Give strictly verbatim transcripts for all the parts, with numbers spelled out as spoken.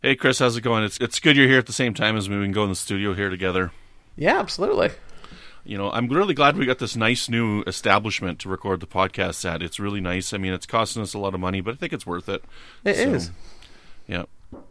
Hey, Chris, how's it going? It's it's good you're here at the same time as me. We can go in the studio here together. Yeah, absolutely. You know, I'm really glad we got this nice new establishment to record the podcast at. It's really nice. I mean, it's costing us a lot of money, but I think it's worth it. It so, is. Yeah.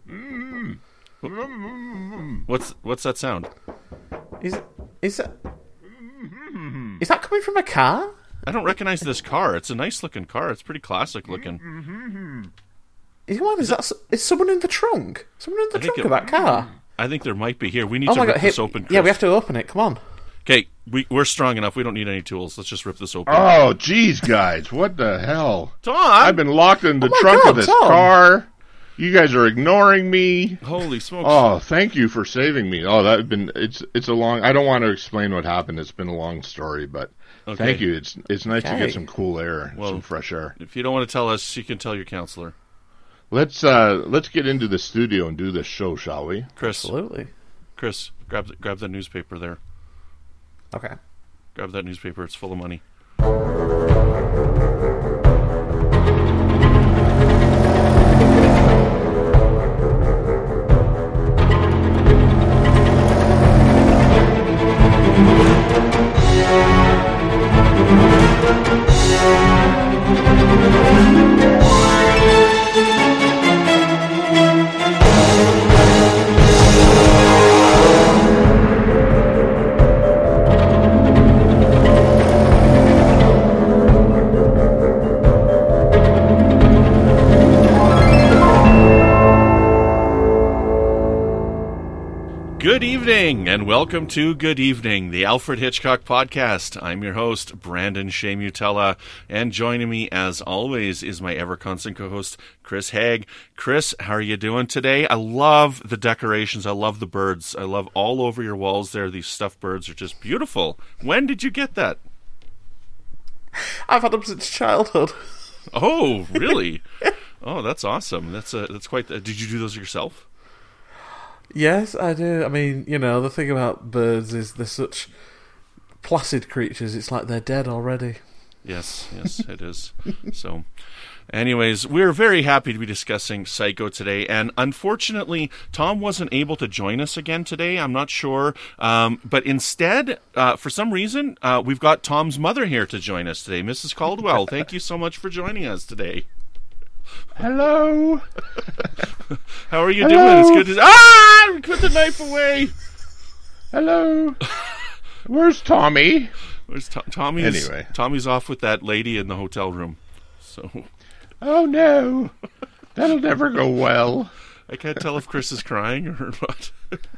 What's what's that sound? Is is that is that coming from a car? I don't recognize this car. It's a nice looking car. It's pretty classic looking. Is, what, is that? Is someone in the trunk? Someone in the I think trunk it- of that car? I think there might be here. We need Oh to my rip god! this Hey, open. Chris. yeah, we have to open it. Come on. Okay, we we're strong enough. We don't need any tools. Let's just rip this open. Oh, geez, guys, what the hell? Tom, I've been locked in the Oh my trunk God, of this Tom. car. You guys are ignoring me. Holy smokes! Oh, thank you for saving me. Oh, that's been it's it's a long. I don't want to explain what happened. It's been a long story, but Okay. thank you. It's it's nice to Okay. get some cool air, Well- some fresh air. If you don't want to tell us, you can tell your counselor, Let's uh let's get into the studio and do this show, shall we? Chris. Absolutely. Chris, grab the, grab that newspaper there. Okay. Grab that newspaper. It's full of money. Good evening, and welcome to Good Evening, the Alfred Hitchcock Podcast. I'm your host, Brandon Shea-Mutella, and joining me, as always, is my ever-constant co-host, Chris Haig. Chris, how are you doing today? I love the decorations. I love the birds. I love all over your walls there. These stuffed birds are just beautiful. When did you get that? I've had them since childhood. Oh, really? Oh, that's awesome. That's uh, that's quite... The, did you do those yourself? Yes, I do. I mean, you know, the thing about birds is they're such placid creatures. It's like they're dead already. Yes, yes, it is. So, anyways, we're very happy to be discussing Psycho today, and unfortunately, Tom wasn't able to join us again today. I'm not sure, um, but instead, uh, for some reason, uh, we've got Tom's mother here to join us today, Missus Caldwell. Thank you so much for joining us today. Hello. How are you Hello. doing? It's good to ah! Put the knife away. Hello. Where's Tommy? Where's Tom- Tommy's? Anyway. Tommy's off with that lady in the hotel room. So Oh no. That'll never go well. I can't tell if Chris is crying or what.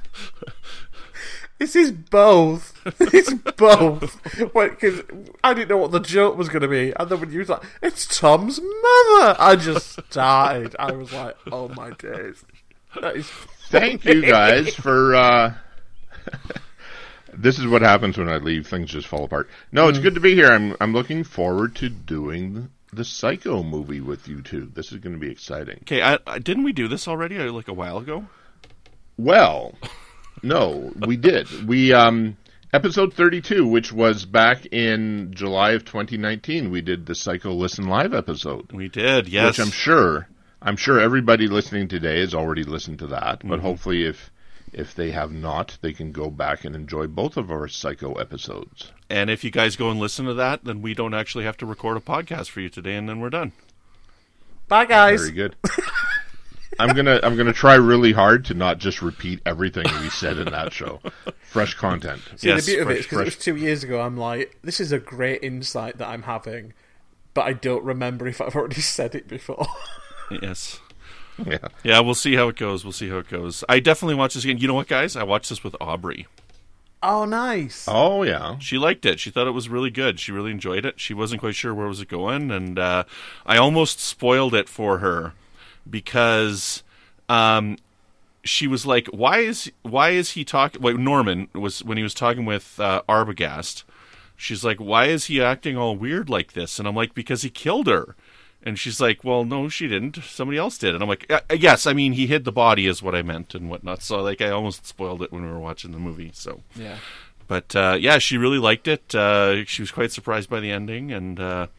This is both. It's both. Because I didn't know what the joke was going to be, and then when you was like, "It's Tom's mother," I just started. I was like, "Oh my days!" That is. Thank you guys for uh this is what happens when I leave. Things just fall apart. No, it's good to be here. I'm I'm looking forward to doing the Psycho movie with you two. This is going to be exciting. Okay, I, I, didn't we do this already, uh, like a while ago? Well, no, we did. We um episode thirty-two, which was back in July of twenty nineteen, we did the Psycho Listen Live episode. We did, yes. Which I'm sure I'm sure everybody listening today has already listened to that, but Mm-hmm. hopefully if if they have not, they can go back and enjoy both of our Psycho episodes. And if you guys go and listen to that, then we don't actually have to record a podcast for you today, and then we're done. Bye, guys. Very good. I'm gonna I'm gonna try really hard to not just repeat everything we said in that show. Fresh content. See, Yes, the beauty of it fresh, is because it was fresh. two years ago. I'm like, this is a great insight that I'm having, but I don't remember if I've already said it before. Yes. Yeah. Yeah, we'll see how it goes. We'll see how it goes. I definitely watched this again. You know what, guys? I watched this with Aubrey. Oh, nice. Oh yeah. She liked it. She thought it was really good. She really enjoyed it. She wasn't quite sure where was it going, and uh, I almost spoiled it for her because um, she was like, "Why is why is he talking?" Well, Norman was when he was talking with uh, Arbogast. She's like, "Why is he acting all weird like this?" And I'm like, "Because he killed her." And she's like, "Well, no, she didn't. Somebody else did." And I'm like, uh, "Yes, I mean, he hid the body, is what I meant, and whatnot." So, like, I almost spoiled it when we were watching the movie. So, Yeah. but uh, yeah, she really liked it. Uh, she was quite surprised by the ending, and uh,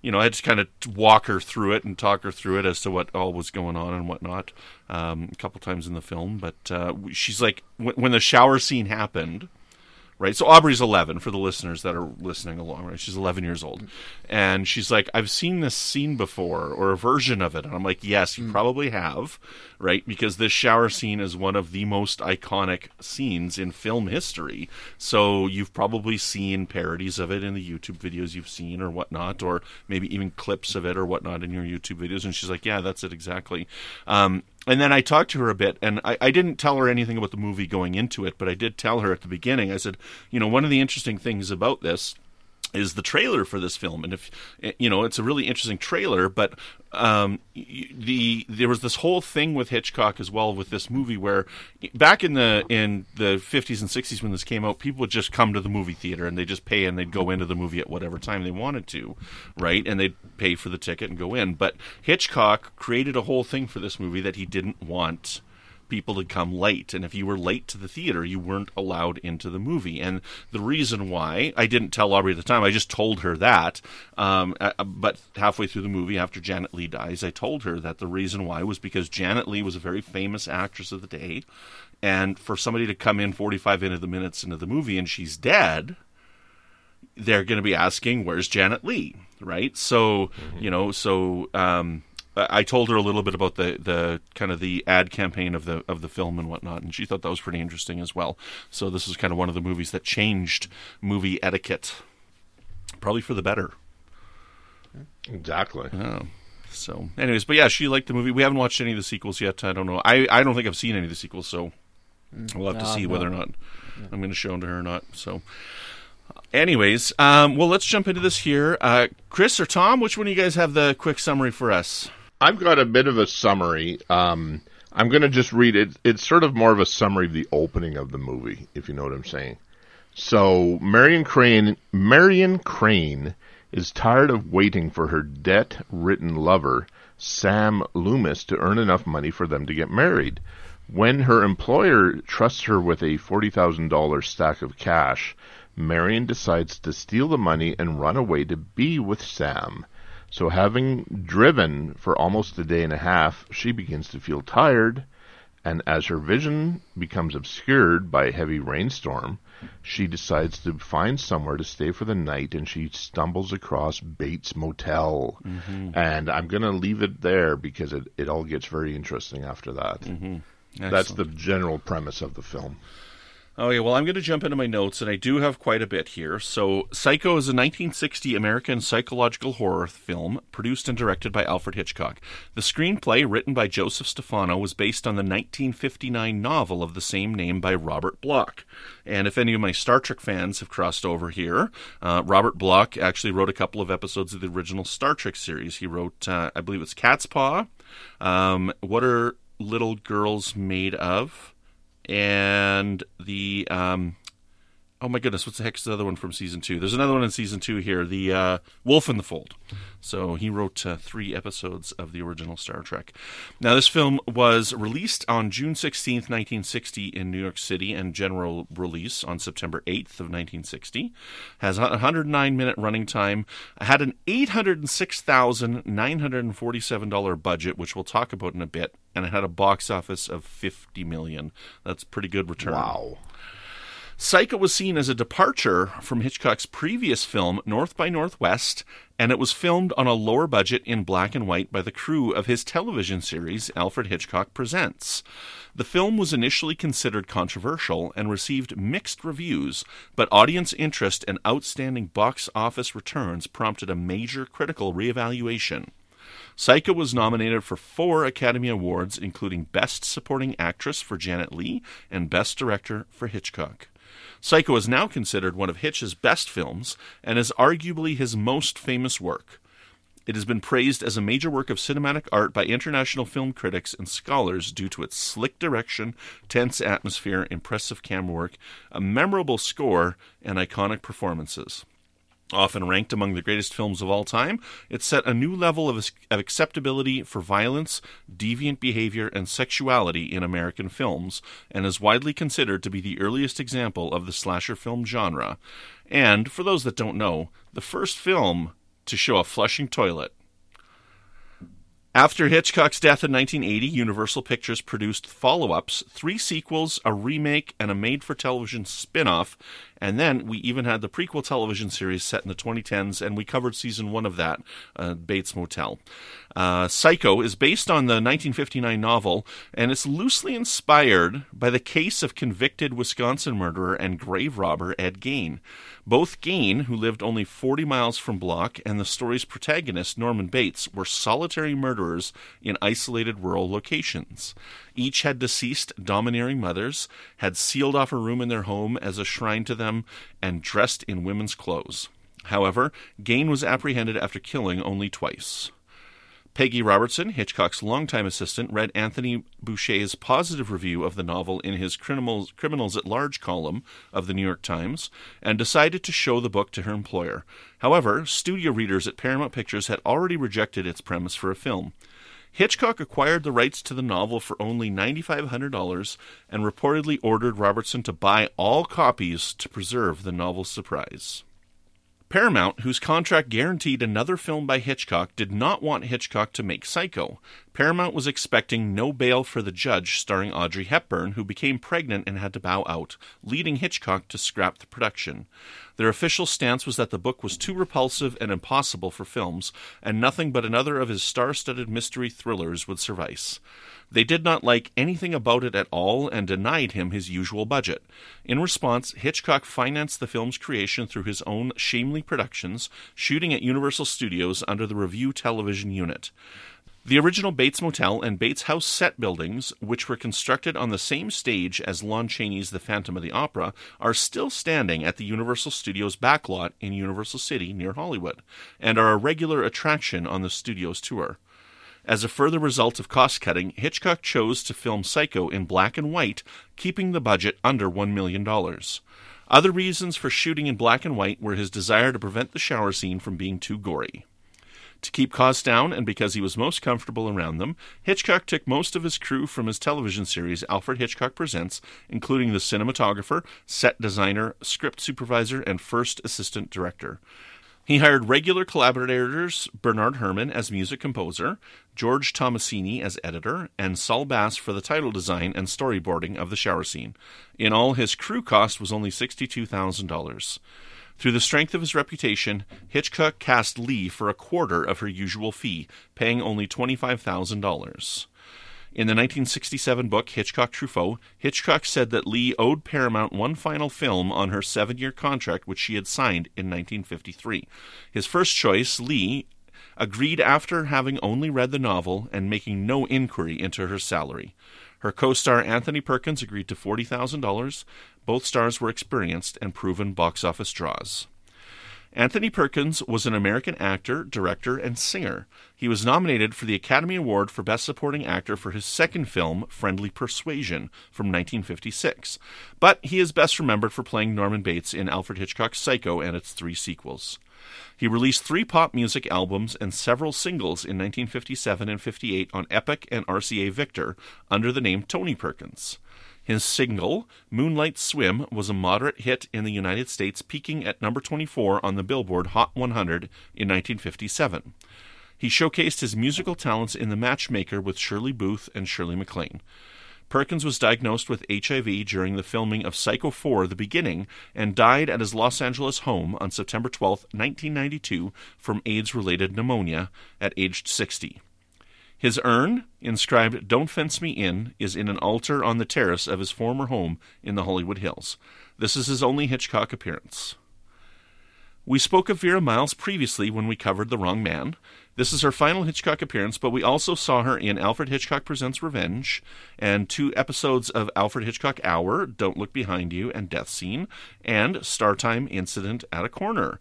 you know, I had to kind of walk her through it and talk her through it as to what all was going on and whatnot um, a couple times in the film. But uh, she's like, when, when the shower scene happened, right? So Aubrey's eleven, for the listeners that are listening along, right? She's eleven years old. And she's like, I've seen this scene before, or a version of it. And I'm like, yes, you mm. probably have, right? Because this shower scene is one of the most iconic scenes in film history. So you've probably seen parodies of it in the YouTube videos you've seen or whatnot, or maybe even clips of it or whatnot in your YouTube videos. And she's like, yeah, that's it exactly. Um, And then I talked to her a bit, and I, I didn't tell her anything about the movie going into it, but I did tell her at the beginning. I said, you know, one of the interesting things about this is the trailer for this film. And if, you know, it's a really interesting trailer, but um, the there was this whole thing with Hitchcock as well with this movie where back in the in the fifties and sixties when this came out, people would just come to the movie theater and they'd just pay and they'd go into the movie at whatever time they wanted to, right? And they'd pay for the ticket and go in. But Hitchcock created a whole thing for this movie that he didn't want people to come late, and if you were late to the theater, you weren't allowed into the movie. And the reason why, I didn't tell Aubrey at the time, I just told her that, um, but halfway through the movie, after Janet Leigh dies, I told her that the reason why was because Janet Leigh was a very famous actress of the day, and for somebody to come in forty-five into the minutes into the movie and she's dead, they're going to be asking, where's Janet Leigh, right? So, mm-hmm. you know, so... Um, I told her a little bit about the, the kind of the ad campaign of the of the film and whatnot, and she thought that was pretty interesting as well. So this is kind of one of the movies that changed movie etiquette, probably for the better. Exactly. Oh. So, anyways, but yeah, she liked the movie. We haven't watched any of the sequels yet. I don't know. I, I don't think I've seen any of the sequels, so we'll have to No, see no. whether or not I'm going to show them to her or not. So, anyways, um, well, let's jump into this here. Uh, Chris or Tom, which one of you guys have the quick summary for us? I've got a bit of a summary. Um, I'm going to just read it. It's sort of more of a summary of the opening of the movie, if you know what I'm saying. So, Marion Crane, Marion Crane is tired of waiting for her debt-ridden lover, Sam Loomis, to earn enough money for them to get married. When her employer trusts her with a forty thousand dollars stack of cash, Marion decides to steal the money and run away to be with Sam. So having driven for almost a day and a half, she begins to feel tired, and as her vision becomes obscured by a heavy rainstorm, she decides to find somewhere to stay for the night, and she stumbles across Bates Motel. Mm-hmm. And I'm going to leave it there because it, it all gets very interesting after that. Mm-hmm. That's the general premise of the film. Okay, well, I'm going to jump into my notes, and I do have quite a bit here. So, Psycho is a nineteen sixty American psychological horror film produced and directed by Alfred Hitchcock. The screenplay, written by Joseph Stefano, was based on the nineteen fifty-nine novel of the same name by Robert Bloch. And if any of my Star Trek fans have crossed over here, uh, Robert Bloch actually wrote a couple of episodes of the original Star Trek series. He wrote, uh, I believe it's Cat's Paw, um, What Are Little Girls Made Of? And the, um, oh my goodness, what's the heck's the other one from season two? There's another one in season two here, the uh, Wolf in the Fold. So he wrote uh, three episodes of the original Star Trek. Now, this film was released on June sixteenth, nineteen sixty in New York City, and general release on September eighth of nineteen sixty. Has a one hundred nine minute running time. Had an eight hundred six thousand nine hundred forty-seven dollars budget, which we'll talk about in a bit, and it had a box office of fifty million dollars. That's a pretty good return. Wow. Psycho was seen as a departure from Hitchcock's previous film, North by Northwest, and it was filmed on a lower budget in black and white by the crew of his television series, Alfred Hitchcock Presents. The film was initially considered controversial and received mixed reviews, but audience interest and outstanding box office returns prompted a major critical reevaluation. Psycho was nominated for four Academy Awards, including Best Supporting Actress for Janet Leigh and Best Director for Hitchcock. Psycho is now considered one of Hitch's best films and is arguably his most famous work. It has been praised as a major work of cinematic art by international film critics and scholars due to its slick direction, tense atmosphere, impressive camera work, a memorable score, and iconic performances. Often ranked among the greatest films of all time, it set a new level of, of acceptability for violence, deviant behavior, and sexuality in American films, and is widely considered to be the earliest example of the slasher film genre. And, for those that don't know, the first film to show a flushing toilet. After Hitchcock's death in nineteen eighty, Universal Pictures produced follow-ups, three sequels, a remake, and a made-for-television spin-off, and then we even had the prequel television series set in the twenty tens, and we covered season one of that, uh, Bates Motel. Uh, Psycho is based on the nineteen fifty-nine novel, and it's loosely inspired by the case of convicted Wisconsin murderer and grave robber Ed Gein. Both Gein, who lived only forty miles from Block, and the story's protagonist, Norman Bates, were solitary murderers in isolated rural locations. Each had deceased domineering mothers, had sealed off a room in their home as a shrine to them, and dressed in women's clothes. However, Gein was apprehended after killing only twice. Peggy Robertson, Hitchcock's longtime assistant, read Anthony Boucher's positive review of the novel in his Criminals, Criminals at Large column of the New York Times and decided to show the book to her employer. However, studio readers at Paramount Pictures had already rejected its premise for a film. Hitchcock acquired the rights to the novel for only nine thousand five hundred dollars and reportedly ordered Robertson to buy all copies to preserve the novel's surprise. Paramount, whose contract guaranteed another film by Hitchcock, did not want Hitchcock to make Psycho. Paramount was expecting No Bail for the Judge, starring Audrey Hepburn, who became pregnant and had to bow out, leading Hitchcock to scrap the production. Their official stance was that the book was too repulsive and impossible for films, and nothing but another of his star-studded mystery thrillers would suffice. They did not like anything about it at all and denied him his usual budget. In response, Hitchcock financed the film's creation through his own Shamley Productions, shooting at Universal Studios under the Review Television unit. The original Bates Motel and Bates House set buildings, which were constructed on the same stage as Lon Chaney's The Phantom of the Opera, are still standing at the Universal Studios backlot in Universal City near Hollywood, and are a regular attraction on the studio's tour. As a further result of cost-cutting, Hitchcock chose to film Psycho in black and white, keeping the budget under one million dollars. Other reasons for shooting in black and white were his desire to prevent the shower scene from being too gory. To keep costs down, and because he was most comfortable around them, Hitchcock took most of his crew from his television series Alfred Hitchcock Presents, including the cinematographer, set designer, script supervisor, and first assistant director. He hired regular collaborators Bernard Herrmann as music composer, George Tomasini as editor, and Saul Bass for the title design and storyboarding of the shower scene. In all, his crew cost was only sixty-two thousand dollars. Through the strength of his reputation, Hitchcock cast Lee for a quarter of her usual fee, paying only twenty-five thousand dollars. In the nineteen sixty-seven book Hitchcock Truffaut, Hitchcock said that Lee owed Paramount one final film on her seven-year contract which she had signed in nineteen fifty-three. His first choice, Lee, agreed after having only read the novel and making no inquiry into her salary. Her co-star Anthony Perkins agreed to forty thousand dollars. Both stars were experienced and proven box office draws. Anthony Perkins was an American actor, director, and singer. He was nominated for the Academy Award for Best Supporting Actor for his second film, Friendly Persuasion, from nineteen fifty-six. But he is best remembered for playing Norman Bates in Alfred Hitchcock's Psycho and its three sequels. He released three pop music albums and several singles in nineteen fifty-seven and fifty-eight on Epic and R C A Victor under the name Tony Perkins. His single, Moonlight Swim, was a moderate hit in the United States, peaking at number twenty-four on the Billboard Hot one hundred in nineteen fifty-seven. He showcased his musical talents in The Matchmaker with Shirley Booth and Shirley MacLaine. Perkins was diagnosed with H I V during the filming of Psycho four: The Beginning and died at his Los Angeles home on September twelfth, nineteen ninety-two, from AIDS-related pneumonia at age sixty. His urn, inscribed Don't Fence Me In, is in an altar on the terrace of his former home in the Hollywood Hills. This is his only Hitchcock appearance. We spoke of Vera Miles previously when we covered The Wrong Man. This is her final Hitchcock appearance, but we also saw her in Alfred Hitchcock Presents Revenge, and two episodes of Alfred Hitchcock Hour, Don't Look Behind You, and Death Scene, and Startime Incident at a Corner.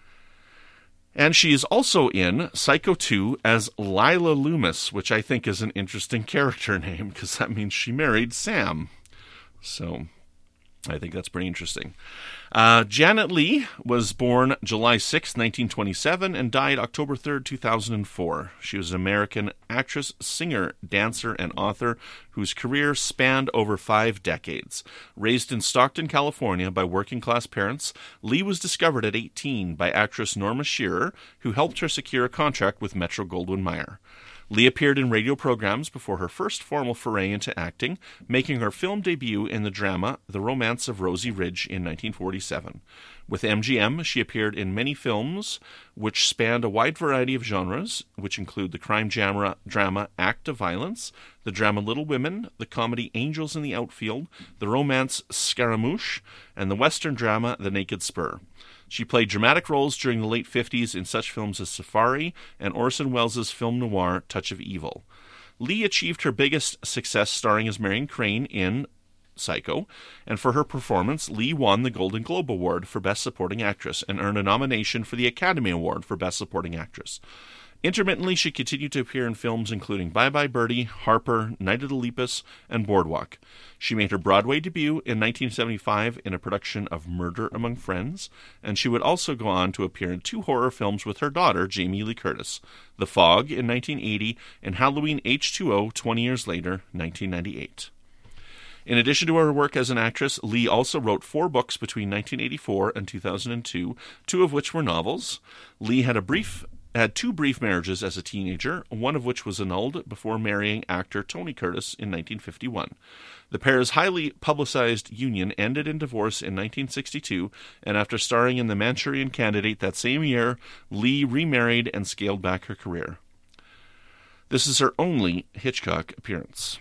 And she is also in Psycho two as Lila Loomis, which I think is an interesting character name, because that means she married Sam. So, I think that's pretty interesting. Uh, Janet Leigh was born July sixth, nineteen twenty-seven, and died October third, two thousand four. She was an American actress, singer, dancer, and author whose career spanned over five decades. Raised in Stockton, California by working-class parents, Leigh was discovered at eighteen by actress Norma Shearer, who helped her secure a contract with Metro-Goldwyn-Mayer. Leigh appeared in radio programs before her first formal foray into acting, making her film debut in the drama The Romance of Rosie Ridge in nineteen forty-seven. With M G M, she appeared in many films which spanned a wide variety of genres, which include the crime drama, drama Act of Violence, the drama Little Women, the comedy Angels in the Outfield, the romance Scaramouche, and the western drama The Naked Spur. She played dramatic roles during the late fifties in such films as Safari and Orson Welles' film noir Touch of Evil. Leigh achieved her biggest success starring as Marion Crane in Psycho, and for her performance, Leigh won the Golden Globe Award for Best Supporting Actress and earned a nomination for the Academy Award for Best Supporting Actress. Intermittently, she continued to appear in films including Bye Bye Birdie, Harper, Night of the Lepus, and Boardwalk. She made her Broadway debut in nineteen seventy-five in a production of Murder Among Friends, and she would also go on to appear in two horror films with her daughter, Jamie Lee Curtis, The Fog in nineteen eighty and Halloween H two O twenty years later, nineteen ninety-eight. In addition to her work as an actress, Leigh also wrote four books between nineteen eighty-four and two thousand two, two of which were novels. Leigh had a brief had two brief marriages as a teenager, one of which was annulled before marrying actor Tony Curtis in nineteen fifty-one. The pair's highly publicized union ended in divorce in nineteen sixty-two, and after starring in The Manchurian Candidate that same year, Leigh remarried and scaled back her career. This is her only Hitchcock appearance.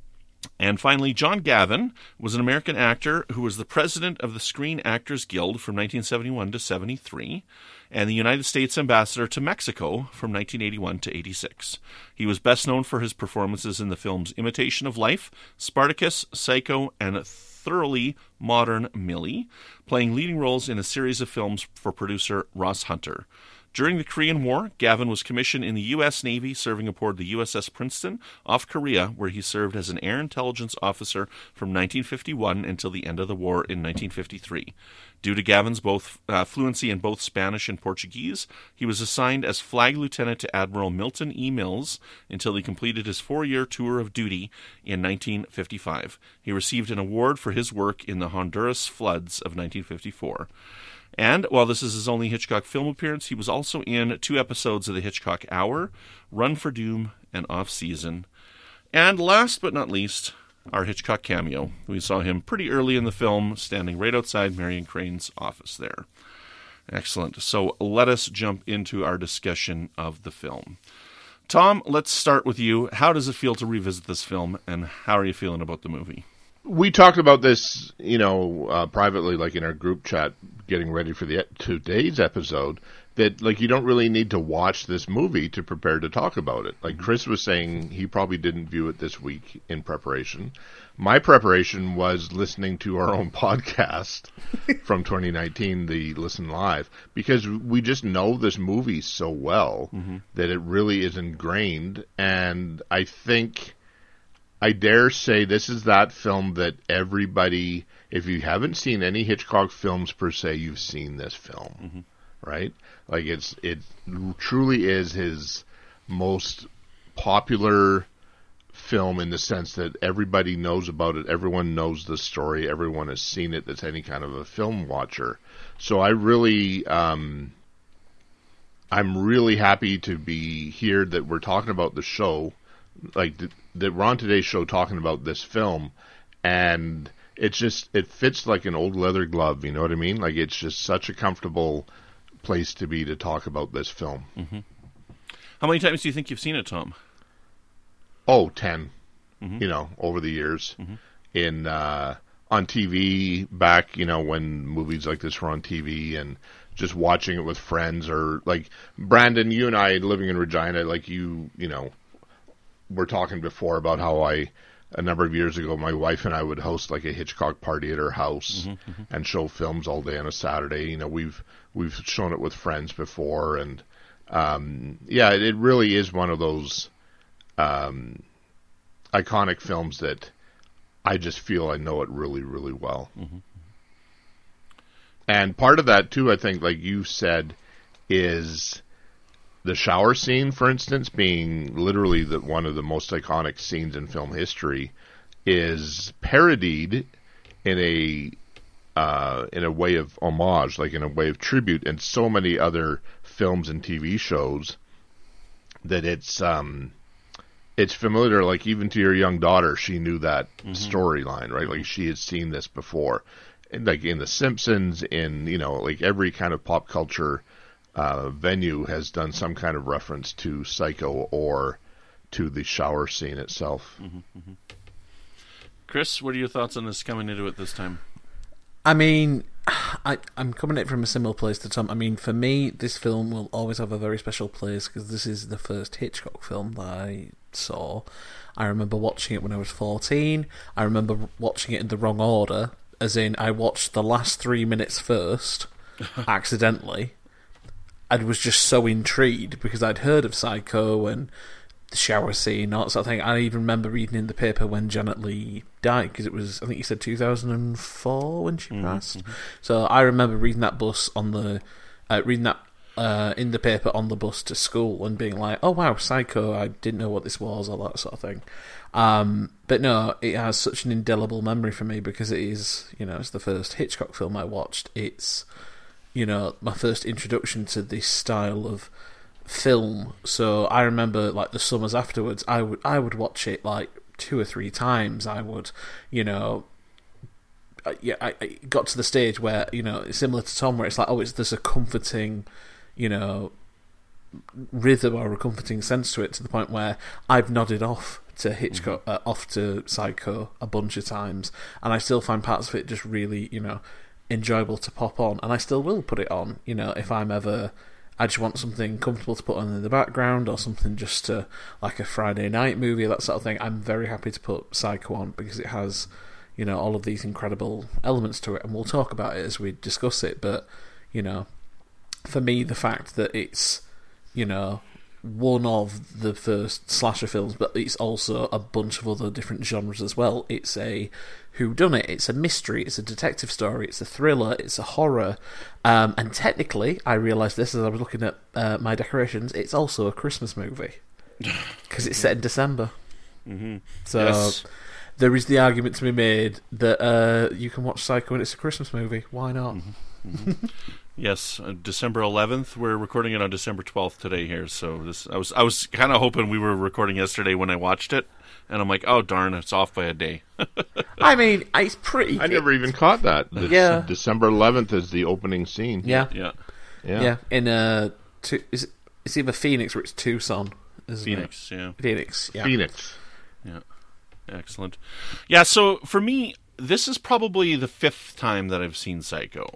And finally, John Gavin was an American actor who was the president of the Screen Actors Guild from nineteen seventy-one to seventy-three, and the United States ambassador to Mexico from nineteen eighty-one to eighty-six. He was best known for his performances in the films Imitation of Life, Spartacus, Psycho, and Thoroughly Modern Millie, playing leading roles in a series of films for producer Ross Hunter. During the Korean War, Gavin was commissioned in the U S Navy, serving aboard the U S S Princeton off Korea, where he served as an air intelligence officer from nineteen fifty-one until the end of the war in nineteen fifty-three. Due to Gavin's both uh, fluency in both Spanish and Portuguese, he was assigned as flag lieutenant to Admiral Milton E. Mills until he completed his four-year tour of duty in nineteen fifty-five. He received an award for his work in the Honduras floods of nineteen fifty-four. And while this is his only Hitchcock film appearance, he was also in two episodes of the Hitchcock Hour, Run for Doom, and Off Season. And last but not least, our Hitchcock cameo. We saw him pretty early in the film, standing right outside Marion Crane's office there. Excellent. So let us jump into our discussion of the film. Tom, let's start with you. How does it feel to revisit this film, and how are you feeling about the movie? We talked about this, you know, uh, privately, like in our group chat, getting ready for the today's episode, that, like, you don't really need to watch this movie to prepare to talk about it. Like Chris was saying, he probably didn't view it this week in preparation. My preparation was listening to our own podcast from twenty nineteen, the Listen Live, because we just know this movie so well mm-hmm. that it really is ingrained, and I think... I dare say this is that film that everybody, if you haven't seen any Hitchcock films per se, you've seen this film, mm-hmm. right? Like it's it truly is his most popular film in the sense that everybody knows about it, everyone knows the story, everyone has seen it that's any kind of a film watcher. So I really, um, I'm really happy to be here that we're talking about the show, like the, that we're on today's show talking about this film, and it's just, it fits like an old leather glove, you know what I mean? Like it's just such a comfortable place to be to talk about this film. Mm-hmm. How many times do you think you've seen it, Tom? Oh, ten, mm-hmm. you know, over the years. Mm-hmm. In, uh, on T V back, you know, when movies like this were on T V, and just watching it with friends, or like Brandon, you and I living in Regina, like you, you know, we're talking before about how I, a number of years ago, my wife and I would host like a Hitchcock party at her house mm-hmm, mm-hmm. and show films all day on a Saturday. You know, we've we've shown it with friends before, and um, yeah, it really is one of those um, iconic films that I just feel I know it really, really well. Mm-hmm. And part of that, too, I think, like you said, is the shower scene, for instance, being literally the, one of the most iconic scenes in film history, is parodied in a uh, in a way of homage, like in a way of tribute, in so many other films and T V shows that it's um, it's familiar. Like even to your young daughter, she knew that mm-hmm. storyline, right? Like she had seen this before, and like in The Simpsons, in you know, like every kind of pop culture uh, venue has done some kind of reference to Psycho or to the shower scene itself. Mm-hmm, mm-hmm. Chris, what are your thoughts on this coming into it this time? I mean, I, I'm coming at it from a similar place to Tom. I mean, for me, this film will always have a very special place because this is the first Hitchcock film that I saw. I remember watching it when I was fourteen. I remember watching it in the wrong order, as in I watched the last three minutes first, accidentally. I was just so intrigued because I'd heard of Psycho and the shower scene, all that sort of thing. I even remember reading in the paper when Janet Leigh died, because it was, I think you said two thousand four when she mm-hmm. passed. So I remember reading that bus on the, uh, reading that uh, in the paper on the bus to school and being like, oh wow, Psycho, I didn't know what this was, all that sort of thing. Um, but no, it has such an indelible memory for me because it is, you know, it's the first Hitchcock film I watched. It's, you know, my first introduction to this style of film. So I remember like the summers afterwards, I would I would watch it like two or three times. I would, you know, I, yeah, I, I got to the stage where, you know, it's similar to Tom, where it's like, oh, it's there's a comforting, you know, rhythm or a comforting sense to it, to the point where I've nodded off to Hitchcock, mm-hmm. uh, off to Psycho a bunch of times, and I still find parts of it just really, you know, enjoyable to pop on, and I still will put it on, you know, if I'm ever, I just want something comfortable to put on in the background, or something just to, like a Friday night movie, that sort of thing. I'm very happy to put Psycho on because it has, you know, all of these incredible elements to it, and we'll talk about it as we discuss it. But, you know, for me, the fact that it's, you know, one of the first slasher films, but it's also a bunch of other different genres as well. It's a whodunit, it's a mystery, it's a detective story, it's a thriller, it's a horror, um, and technically, I realised this as I was looking at uh, my decorations, it's also a Christmas movie because it's set in December. Mm-hmm. So yes. There is the argument to be made that uh, you can watch Psycho and it's a Christmas movie. Why not? Mm-hmm. Mm-hmm. Yes, uh, December eleventh. We're recording it on December twelfth today here. So this, I was, I was kind of hoping we were recording yesterday when I watched it, and I'm like, oh darn, it's off by a day. I mean, it's pretty. I never even caught that. It's yeah, December eleventh is the opening scene. Yeah, yeah, yeah. yeah. In uh, tu- is it, it's either Phoenix or it's Tucson. Isn't Phoenix, it? yeah. Phoenix, yeah. Phoenix. Yeah, excellent. Yeah, so for me, this is probably the fifth time that I've seen Psycho.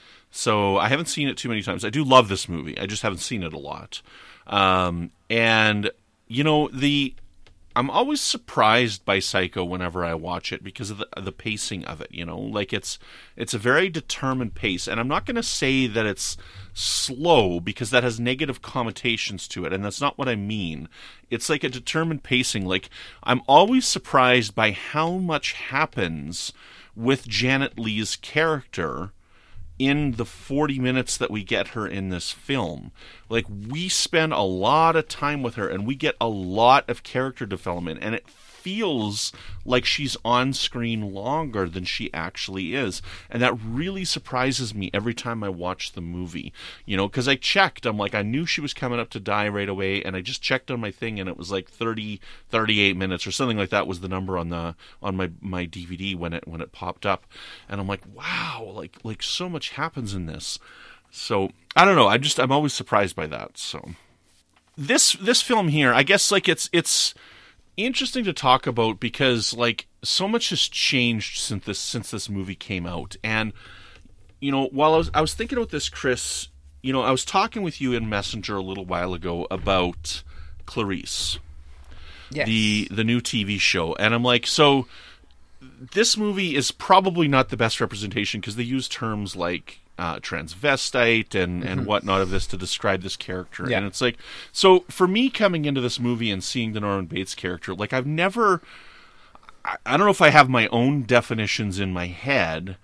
So I haven't seen it too many times. I do love this movie. I just haven't seen it a lot. Um, and, you know, the I'm always surprised by Psycho whenever I watch it because of the, the pacing of it, you know? Like, it's it's a very determined pace. And I'm not going to say that it's slow because that has negative connotations to it, and that's not what I mean. It's like a determined pacing. Like, I'm always surprised by how much happens with Janet Leigh's character in the forty minutes that we get her in this film. Like, we spend a lot of time with her, and we get a lot of character development, and it feels like she's on screen longer than she actually is. And that really surprises me every time I watch the movie. You know, because I checked, I'm like, I knew she was coming up to die right away, and I just checked on my thing, and it was like thirty, thirty-eight minutes or something like that was the number on the on my, my D V D when it when it popped up. And I'm like, wow, like like so much happens in this. So I don't know, I just I'm always surprised by that. So this this film here, I guess, like it's it's interesting to talk about because, like, so much has changed since this since this movie came out. And, you know, while I was I was thinking about this, Chris, you know, I was talking with you in Messenger a little while ago about Clarice, yes. the the new T V show, and I'm like, so this movie is probably not the best representation because they use terms like Uh, transvestite and, and mm-hmm. whatnot of this to describe this character. Yeah. And it's like, so for me coming into this movie and seeing the Norman Bates character, like I've never, I, I don't know if I have my own definitions in my head,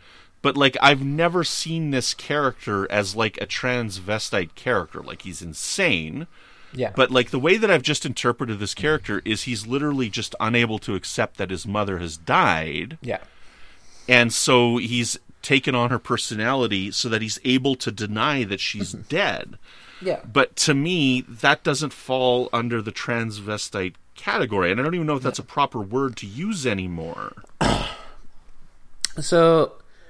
but like I've never seen this character as like a transvestite character. Like he's insane. Yeah. But like the way that I've just interpreted this character is he's literally just unable to accept that his mother has died. Yeah. And so he's taken on her personality so that he's able to deny that she's dead. Yeah. But to me, that doesn't fall under the transvestite category. And I don't even know if that's a proper word to use anymore. So,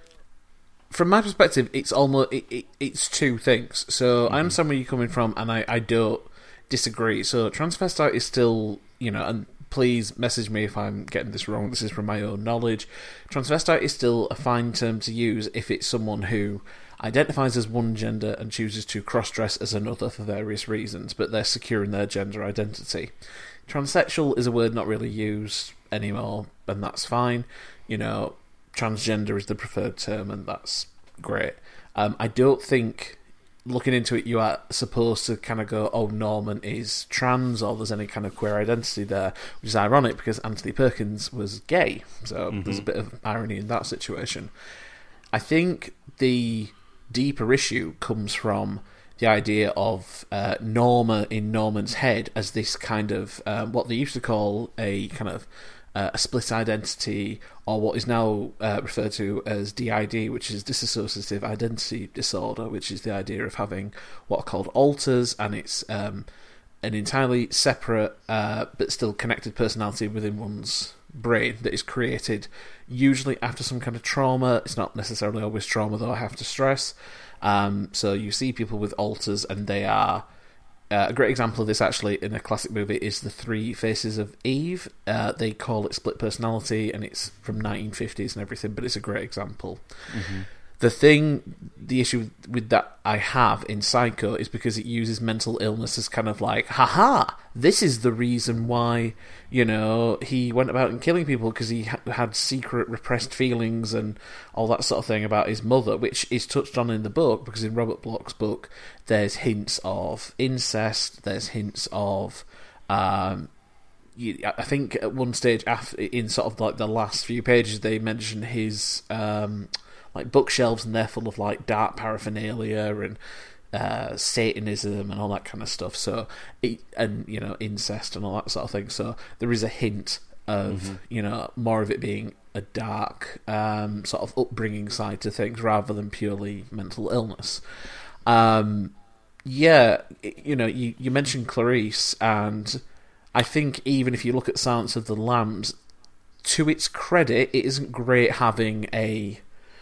from my perspective, it's almost it, it, it's two things. So, mm-hmm. I understand where you're coming from, and I, I don't disagree. So, transvestite is still, you know, and please message me if I'm getting this wrong. This is from my own knowledge. Transvestite is still a fine term to use if it's someone who identifies as one gender and chooses to cross-dress as another for various reasons, but they're secure in their gender identity. Transsexual is a word not really used anymore, and that's fine. You know, transgender is the preferred term, and that's great. Um, I don't think, looking into it, you are supposed to kind of go, oh, Norman is trans, or there's any kind of queer identity there, which is ironic because Anthony Perkins was gay, so mm-hmm. there's a bit of irony in that situation. I think the deeper issue comes from the idea of uh, Norma in Norman's head as this kind of um, what they used to call a kind of uh, a split identity, or what is now uh, referred to as D I D, which is dissociative identity disorder, which is the idea of having what are called alters, and it's um, an entirely separate uh, but still connected personality within one's brain that is created usually after some kind of trauma. It's not necessarily always trauma, though, I have to stress. Um, so you see people with alters, and they are... Uh, a great example of this, actually, in a classic movie is The Three Faces of Eve. Uh, they call it split personality, and it's from nineteen fifties and everything, but it's a great example. Mm-hmm. The thing, the issue with that I have in Psycho is because it uses mental illness as kind of like, haha, this is the reason why, you know, he went about and killing people, because he ha- had secret repressed feelings and all that sort of thing about his mother, which is touched on in the book, because in Robert Bloch's book, there's hints of incest, there's hints of... Um, You, I think at one stage, after, in sort of like the last few pages, they mention his um, like bookshelves, and they're full of like dark paraphernalia and uh, Satanism and all that kind of stuff. So, it, and you know, incest and all that sort of thing. So there is a hint of mm-hmm. you know, more of it being a dark um, sort of upbringing side to things rather than purely mental illness. Um, yeah, you know, you you mentioned Clarice, and I think even if you look at Silence of the Lambs, to its credit, it isn't great having a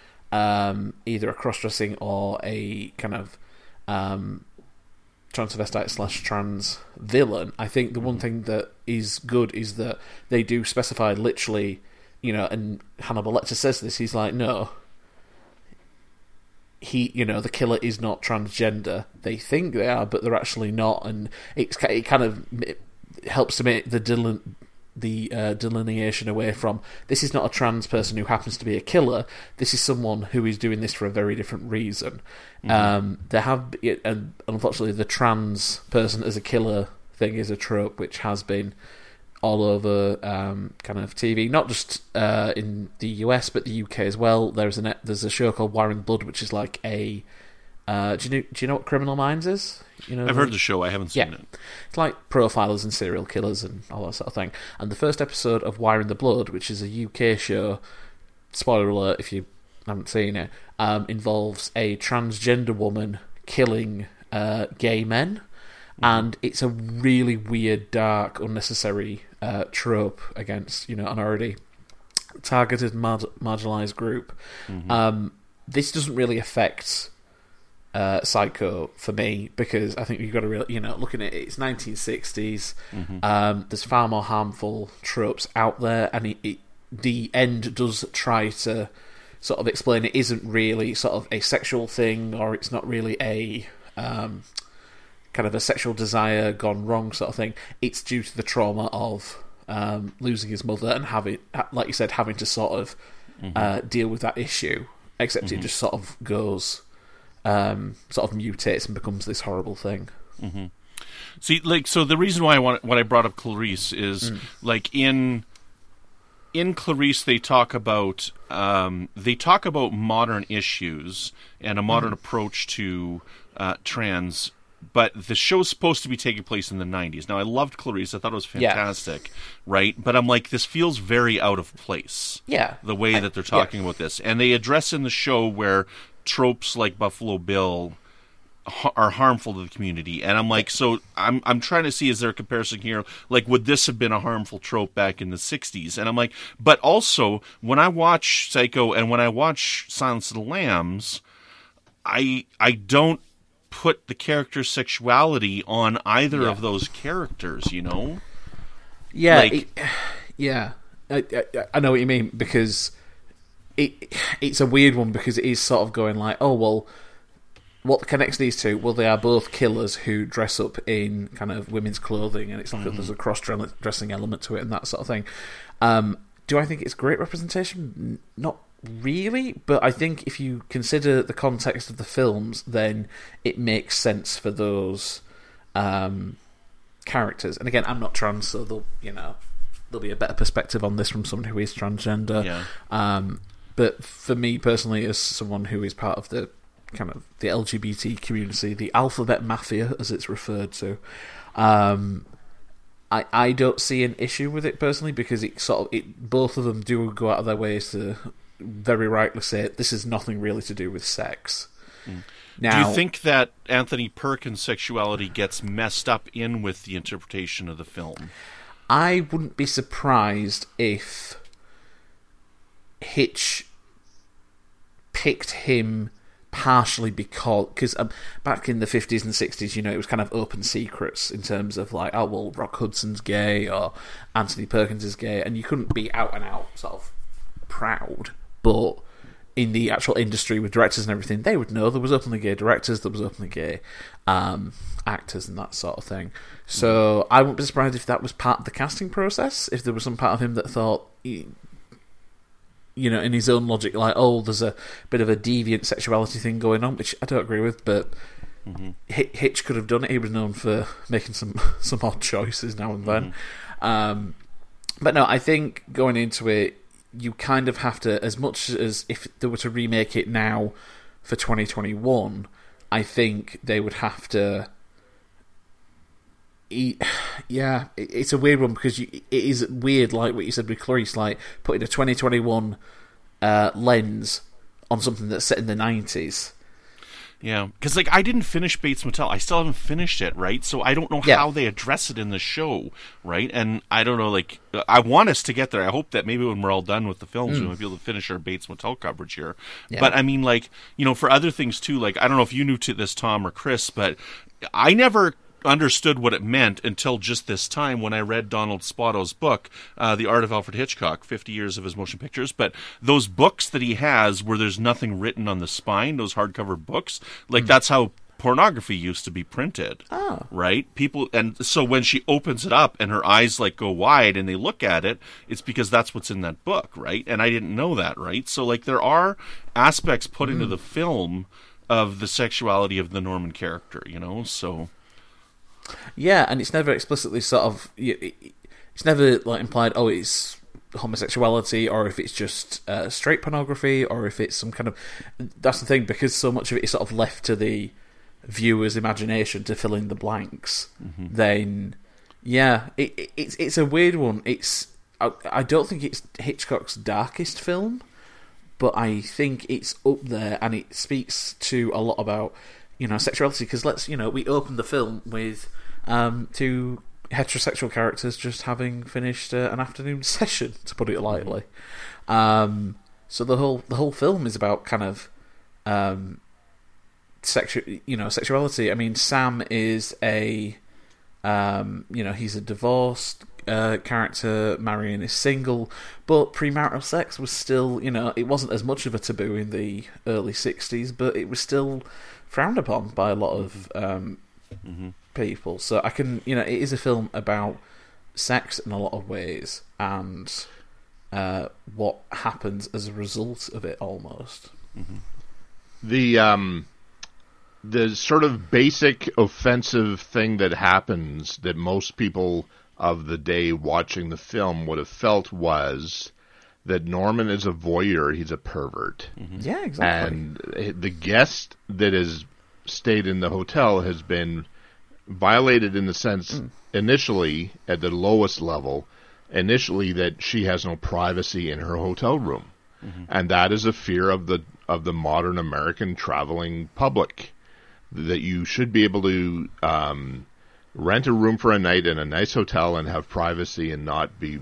um, either a cross-dressing or a kind of um, transvestite slash trans villain. I think the one thing that is good is that they do specify literally, you know, and Hannibal Lecter says this, he's like, no, he, you know, the killer is not transgender. They think they are, but they're actually not, and it's, it kind of... It, helps to make the deline- the uh, delineation away from, this is not a trans person who happens to be a killer, this is someone who is doing this for a very different reason. Mm-hmm. Um, there have, and unfortunately the trans person as a killer thing is a trope which has been all over um, kind of T V, not just uh, in the U S but the U K as well. There's a there's a show called Wiring the Blood, which is like a Uh, do you know? Do you know what Criminal Minds is? You know, I've heard the show. I haven't seen yeah. it. It's like profilers and serial killers and all that sort of thing. And the first episode of Wiring the Blood, which is a U K show, spoiler alert if you haven't seen it, um, involves a transgender woman killing uh, gay men, mm. and it's a really weird, dark, unnecessary uh, trope against, you know, an already targeted, mar- marginalised group. Mm-hmm. Um, this doesn't really affect Uh, Psycho for me, because I think you've got to really, you know, looking at it, it's nineteen sixties. Mm-hmm. Um, there's far more harmful tropes out there, and it, it, the end does try to sort of explain it isn't really sort of a sexual thing, or it's not really a um, kind of a sexual desire gone wrong sort of thing. It's due to the trauma of um, losing his mother and having, like you said, having to sort of mm-hmm. uh, deal with that issue. Except mm-hmm. it just sort of goes. Um, sort of mutates and becomes this horrible thing. Mm-hmm. See, like, so the reason why I want, what I brought up Clarice is, mm. like, in in Clarice, they talk about um, they talk about modern issues and a modern mm. approach to uh, trans. But the show's supposed to be taking place in the nineties. Now, I loved Clarice. I thought it was fantastic, yeah. right? But I'm like, this feels very out of place. Yeah. The way I, that they're talking yeah. about this. And they address in the show where tropes like Buffalo Bill ha- are harmful to the community. And I'm like, so I'm I'm trying to see, is there a comparison here? Like, would this have been a harmful trope back in the sixties? And I'm like, but also, when I watch Psycho and when I watch Silence of the Lambs, I I don't put the character's sexuality on either yeah. of those characters, you know? Yeah, like, it, yeah. I, I, I know what you mean, because it it's a weird one, because it is sort of going like, oh, well, what connects these two? Well, they are both killers who dress up in kind of women's clothing, and it's like mm-hmm. there's a cross-dressing element to it and that sort of thing. Um, do I think it's great representation? Not really, but I think if you consider the context of the films, then it makes sense for those um, characters. And again, I'm not trans, so there'll, you know, there'll be a better perspective on this from someone who is transgender. Yeah. Um, but for me personally, as someone who is part of the kind of the L G B T community, the alphabet mafia, as it's referred to, um, I, I don't see an issue with it personally, because it sort of it both of them do go out of their ways to very rightly say this is nothing really to do with sex. Mm. Now, do you think that Anthony Perkins' sexuality gets messed up in with the interpretation of the film? I wouldn't be surprised if Hitch picked him partially because because um, back in the fifties and sixties, you know, it was kind of open secrets in terms of like, oh, well, Rock Hudson's gay or Anthony Perkins is gay, and you couldn't be out and out sort of proud. But in the actual industry with directors and everything, they would know there was openly gay directors, there was openly gay um, actors and that sort of thing. So I wouldn't be surprised if that was part of the casting process, if there was some part of him that thought, you know, in his own logic, like, oh, there's a bit of a deviant sexuality thing going on, which I don't agree with, but mm-hmm. Hitch could have done it. He was known for making some, some odd choices now and then. Mm-hmm. Um, but no, I think going into it, you kind of have to, as much as if they were to remake it now for twenty twenty-one, I think they would have to. Yeah, it's a weird one, because you, it is weird, like what you said with Clarice, like putting a twenty twenty-one uh, lens on something that's set in the nineties. Yeah, because like I didn't finish Bates Motel. I still haven't finished it, right? So I don't know yeah. how they address it in the show, right? And I don't know, like, I want us to get there. I hope that maybe when we're all done with the films, mm. we might be able to finish our Bates Motel coverage here. Yeah. But I mean, like, you know, for other things too, like, I don't know if you knew to this, Tom or Chris, but I never understood what it meant until just this time when I read Donald Spotto's book, uh, The Art of Alfred Hitchcock, fifty years of his motion pictures. But those books that he has where there's nothing written on the spine, those hardcover books, like mm. that's how pornography used to be printed. Oh. Right? People, and so when she opens it up and her eyes like go wide and they look at it, it's because that's what's in that book, right? And I didn't know that, right? So like there are aspects put mm. into the film of the sexuality of the Norman character, you know, so... Yeah, and it's never explicitly sort of... It's never like implied, oh, it's homosexuality, or if it's just uh, straight pornography, or if it's some kind of... That's the thing, because so much of it is sort of left to the viewer's imagination to fill in the blanks, mm-hmm. then, yeah, it, it, it's it's a weird one. It's I, I don't think it's Hitchcock's darkest film, but I think it's up there, and it speaks to a lot about... you know, sexuality, because let's, you know, we opened the film with um, two heterosexual characters just having finished uh, an afternoon session, to put it lightly. Um, so the whole the whole film is about kind of um, sexu- you know, sexuality. I mean, Sam is a, um, you know, he's a divorced uh, character, Marion is single, but premarital sex was still, you know, it wasn't as much of a taboo in the early sixties, but it was still frowned upon by a lot of um, mm-hmm. people. So I can, you know, it is a film about sex in a lot of ways, and uh, what happens as a result of it, almost. Mm-hmm. The um, the sort of basic offensive thing that happens that most people of the day watching the film would have felt was that Norman is a voyeur, he's a pervert. Mm-hmm. Yeah, exactly. And the guest that has stayed in the hotel has been violated in the sense, mm. initially, at the lowest level, initially that she has no privacy in her hotel room. Mm-hmm. And that is a fear of the of the modern American traveling public, that you should be able to um, rent a room for a night in a nice hotel and have privacy and not be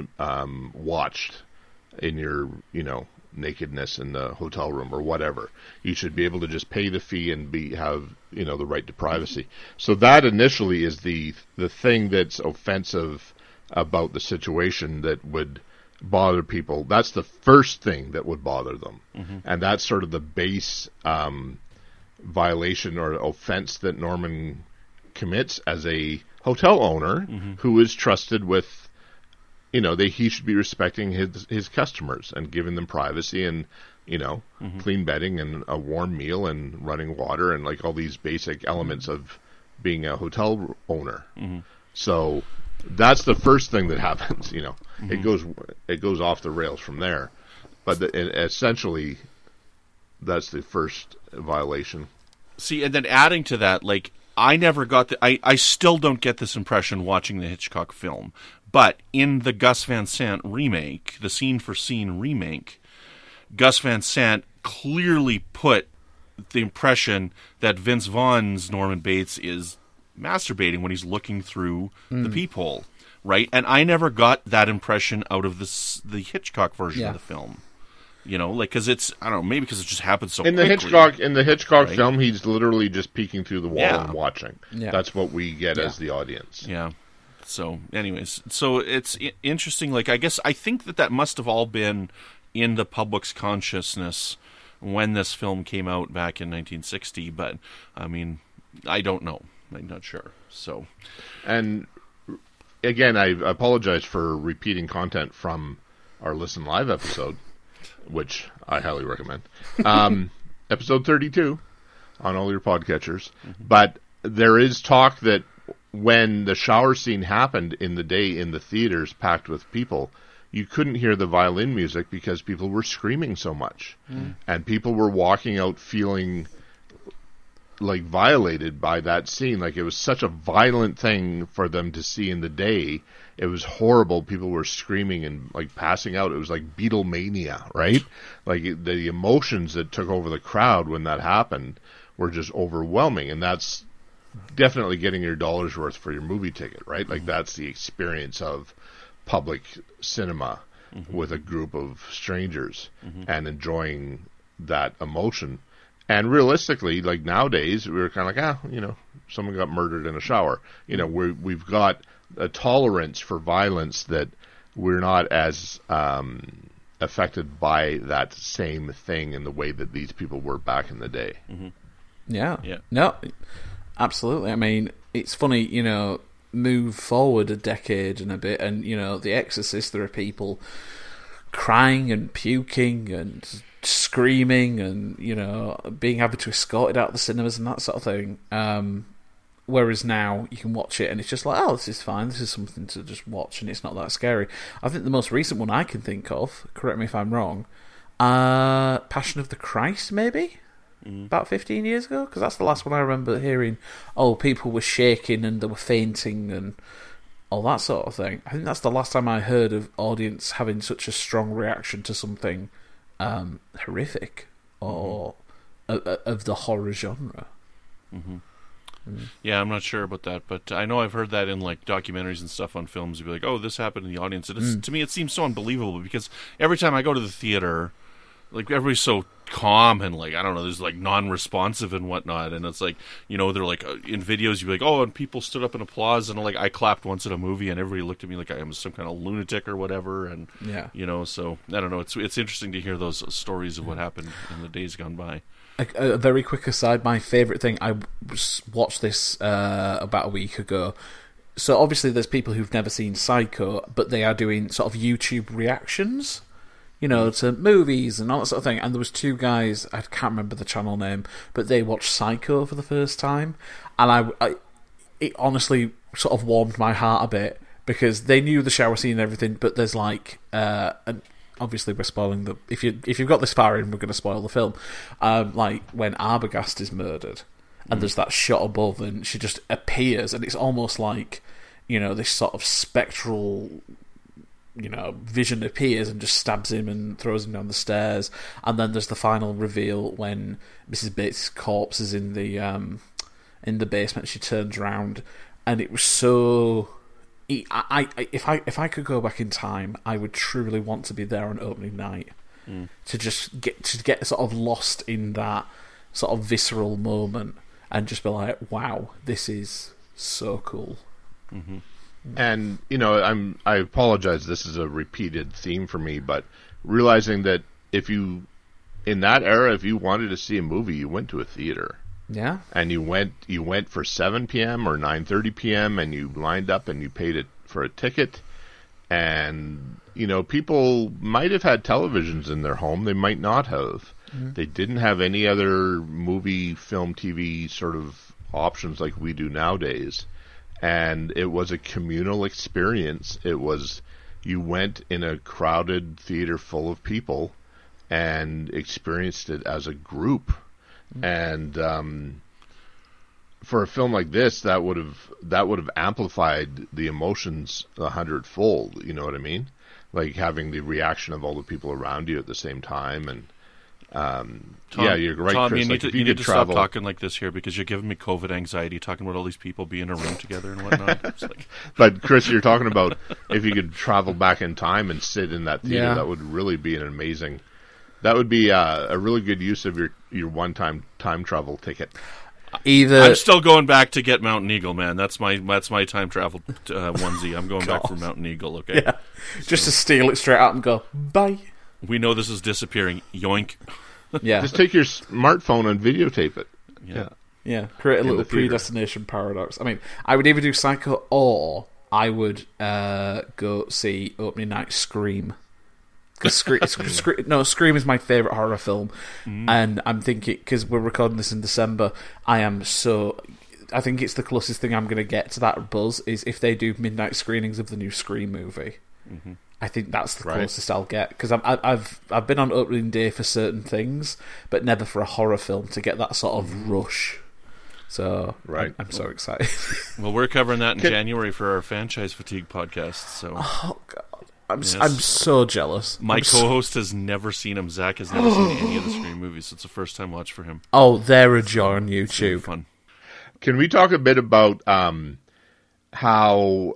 um, watched in your, you know, nakedness in the hotel room or whatever. You should be able to just pay the fee and be have, you know, the right to privacy. So that initially is the the thing that's offensive about the situation that would bother people. That's the first thing that would bother them. Mm-hmm. And that's sort of the base um, violation or offense that Norman commits as a hotel owner, mm-hmm. who is trusted with, you know, they, he should be respecting his his customers and giving them privacy and, you know, mm-hmm. clean bedding and a warm meal and running water and like all these basic elements mm-hmm. of being a hotel owner. Mm-hmm. So that's the first thing that happens. You know, mm-hmm. it goes it goes off the rails from there. But the, it, essentially, that's the first violation. See, and then adding to that, like, I never got the, I, I still don't get this impression watching the Hitchcock film. But in the Gus Van Sant remake, the scene-for-scene remake, Gus Van Sant clearly put the impression that Vince Vaughn's Norman Bates is masturbating when he's looking through mm. the peephole, right? And I never got that impression out of this, the Hitchcock version yeah. of the film. You know, like, because it's, I don't know, maybe because it just happened so in the quickly. Hitchcock In the Hitchcock right? film, he's literally just peeking through the wall yeah. and watching. Yeah. That's what we get yeah. as the audience. Yeah. So, anyways, so it's I- interesting. Like, I guess I think that that must have all been in the public's consciousness when this film came out back in nineteen sixty. But I mean, I don't know. I'm not sure. So, and again, I apologize for repeating content from our Listen Live episode, which I highly recommend. Um, episode thirty-two on all your podcatchers. Mm-hmm. But there is talk that when the shower scene happened in the day in the theaters packed with people, you couldn't hear the violin music because people were screaming so much. Mm. And people were walking out feeling like violated by that scene. Like it was such a violent thing for them to see in the day. It was horrible. People were screaming and like passing out. It was like Beatlemania, right? Like the emotions that took over the crowd when that happened were just overwhelming. And that's definitely getting your dollar's worth for your movie ticket, right? Like that's the experience of public cinema mm-hmm. with a group of strangers mm-hmm. and enjoying that emotion. And realistically, like nowadays, we were kind of like, ah, you know, someone got murdered in a shower. You know, we we've got a tolerance for violence that we're not as um, affected by that same thing in the way that these people were back in the day. Mm-hmm. Yeah. Yeah. No, absolutely. I mean, it's funny, you know, move forward a decade and a bit, and, you know, The Exorcist, there are people crying and puking and screaming and, you know, being able to escort it out of the cinemas and that sort of thing. Um, whereas now you can watch it and it's just like, oh, this is fine. This is something to just watch and it's not that scary. I think the most recent one I can think of, correct me if I'm wrong, uh, Passion of the Christ, maybe? Mm. About fifteen years ago? Because that's the last one I remember hearing, oh, people were shaking and they were fainting and all that sort of thing. I think that's the last time I heard of audience having such a strong reaction to something um, horrific or mm-hmm. a, a, of the horror genre. Mm-hmm. Mm. Yeah, I'm not sure about that, but I know I've heard that in like documentaries and stuff on films. You'd be like, "Oh, this happened in the audience." And it's, mm. to me, it seems so unbelievable because every time I go to the theater, like everybody's so calm and like I don't know, there's like non-responsive and whatnot, and it's like, you know, they're like uh, in videos you'd be like, oh, and people stood up in applause, and like I clapped once at a movie, and everybody looked at me like I was some kind of lunatic or whatever, and yeah, you know, so I don't know, it's it's interesting to hear those stories of what happened in the days gone by. A, a very quick aside, my favourite thing, I watched this uh, about a week ago. So obviously there's people who've never seen Psycho, but they are doing sort of YouTube reactions, you know, to movies and all that sort of thing. And there was two guys, I can't remember the channel name, but they watched Psycho for the first time. And I, I it honestly sort of warmed my heart a bit because they knew the shower scene and everything, but there's like, uh, an, obviously we're spoiling the if you if you've got this far in, we're going to spoil the film. Um, like when Arbogast is murdered, and mm. there's that shot above, and she just appears, and it's almost like, you know, this sort of spectral, you know, vision appears and just stabs him and throws him down the stairs. And then there's the final reveal when Missus Bates' corpse is in the um, in the basement. She turns around, and it was so. I, I, if I if I could go back in time, I would truly want to be there on opening night mm. to just get to get sort of lost in that sort of visceral moment and just be like, wow, this is so cool. Mm-hmm. And, you know, I'm I apologize, this is a repeated theme for me, but realizing that if you, in that era, if you wanted to see a movie, you went to a theater. Yeah. And you went you went for seven p.m. or nine thirty p.m. and you lined up and you paid it for a ticket. And, you know, people might have had televisions in their home. They might not have. Mm-hmm. They didn't have any other movie, film, T V sort of options like we do nowadays. And it was a communal experience. It was, you went in a crowded theater full of people and experienced it as a group. Mm-hmm. And um, for a film like this, that would have that would have amplified the emotions a hundredfold. You know what I mean? Like having the reaction of all the people around you at the same time. And um, Tom, yeah, you're right, Tom, Chris. you need like to, if you, you need to travel, stop talking like this here because you're giving me COVID anxiety talking about all these people being in a room together and whatnot. It's like... But Chris, you're talking about if you could travel back in time and sit in that theater, yeah. that would really be an amazing. That would be uh, a really good use of your, your one-time time travel ticket. Either I'm still going back to get Mountain Eagle, man. That's my that's my time travel uh, onesie. I'm going back for Mountain Eagle. Okay, yeah, just so. to steal it straight out and go bye. We know this is disappearing. Yoink. Yeah, just take your smartphone and videotape it. Yeah, yeah, yeah. Create a in little predestination paradox. I mean, I would either do Psycho or I would uh, go see opening night Scream. Because Scream, Scream, no, Scream is my favourite horror film, mm. and I'm thinking, because we're recording this in December, I am so, I think it's the closest thing I'm going to get to that buzz, is if they do midnight screenings of the new Scream movie. Mm-hmm. I think that's the right. closest I'll get, because I've I've been on opening day for certain things, but never for a horror film to get that sort of rush. So right. I'm, I'm so excited. Well, we're covering that in Can... January for our Franchise Fatigue podcast, so... Oh, God. I'm yes. I'm so jealous. My I'm co-host so... has never seen them. Zach has never seen any of the Scream movies. So it's a first time watch for him. Oh, they're a joy on YouTube. Fun. Can we talk a bit about um, how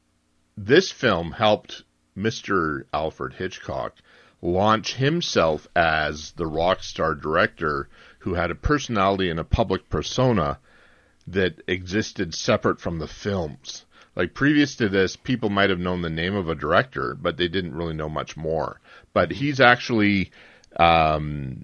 this film helped Mister Alfred Hitchcock launch himself as the rock star director who had a personality and a public persona that existed separate from the films? Like, previous to this, people might have known the name of a director, but they didn't really know much more. But he's actually um,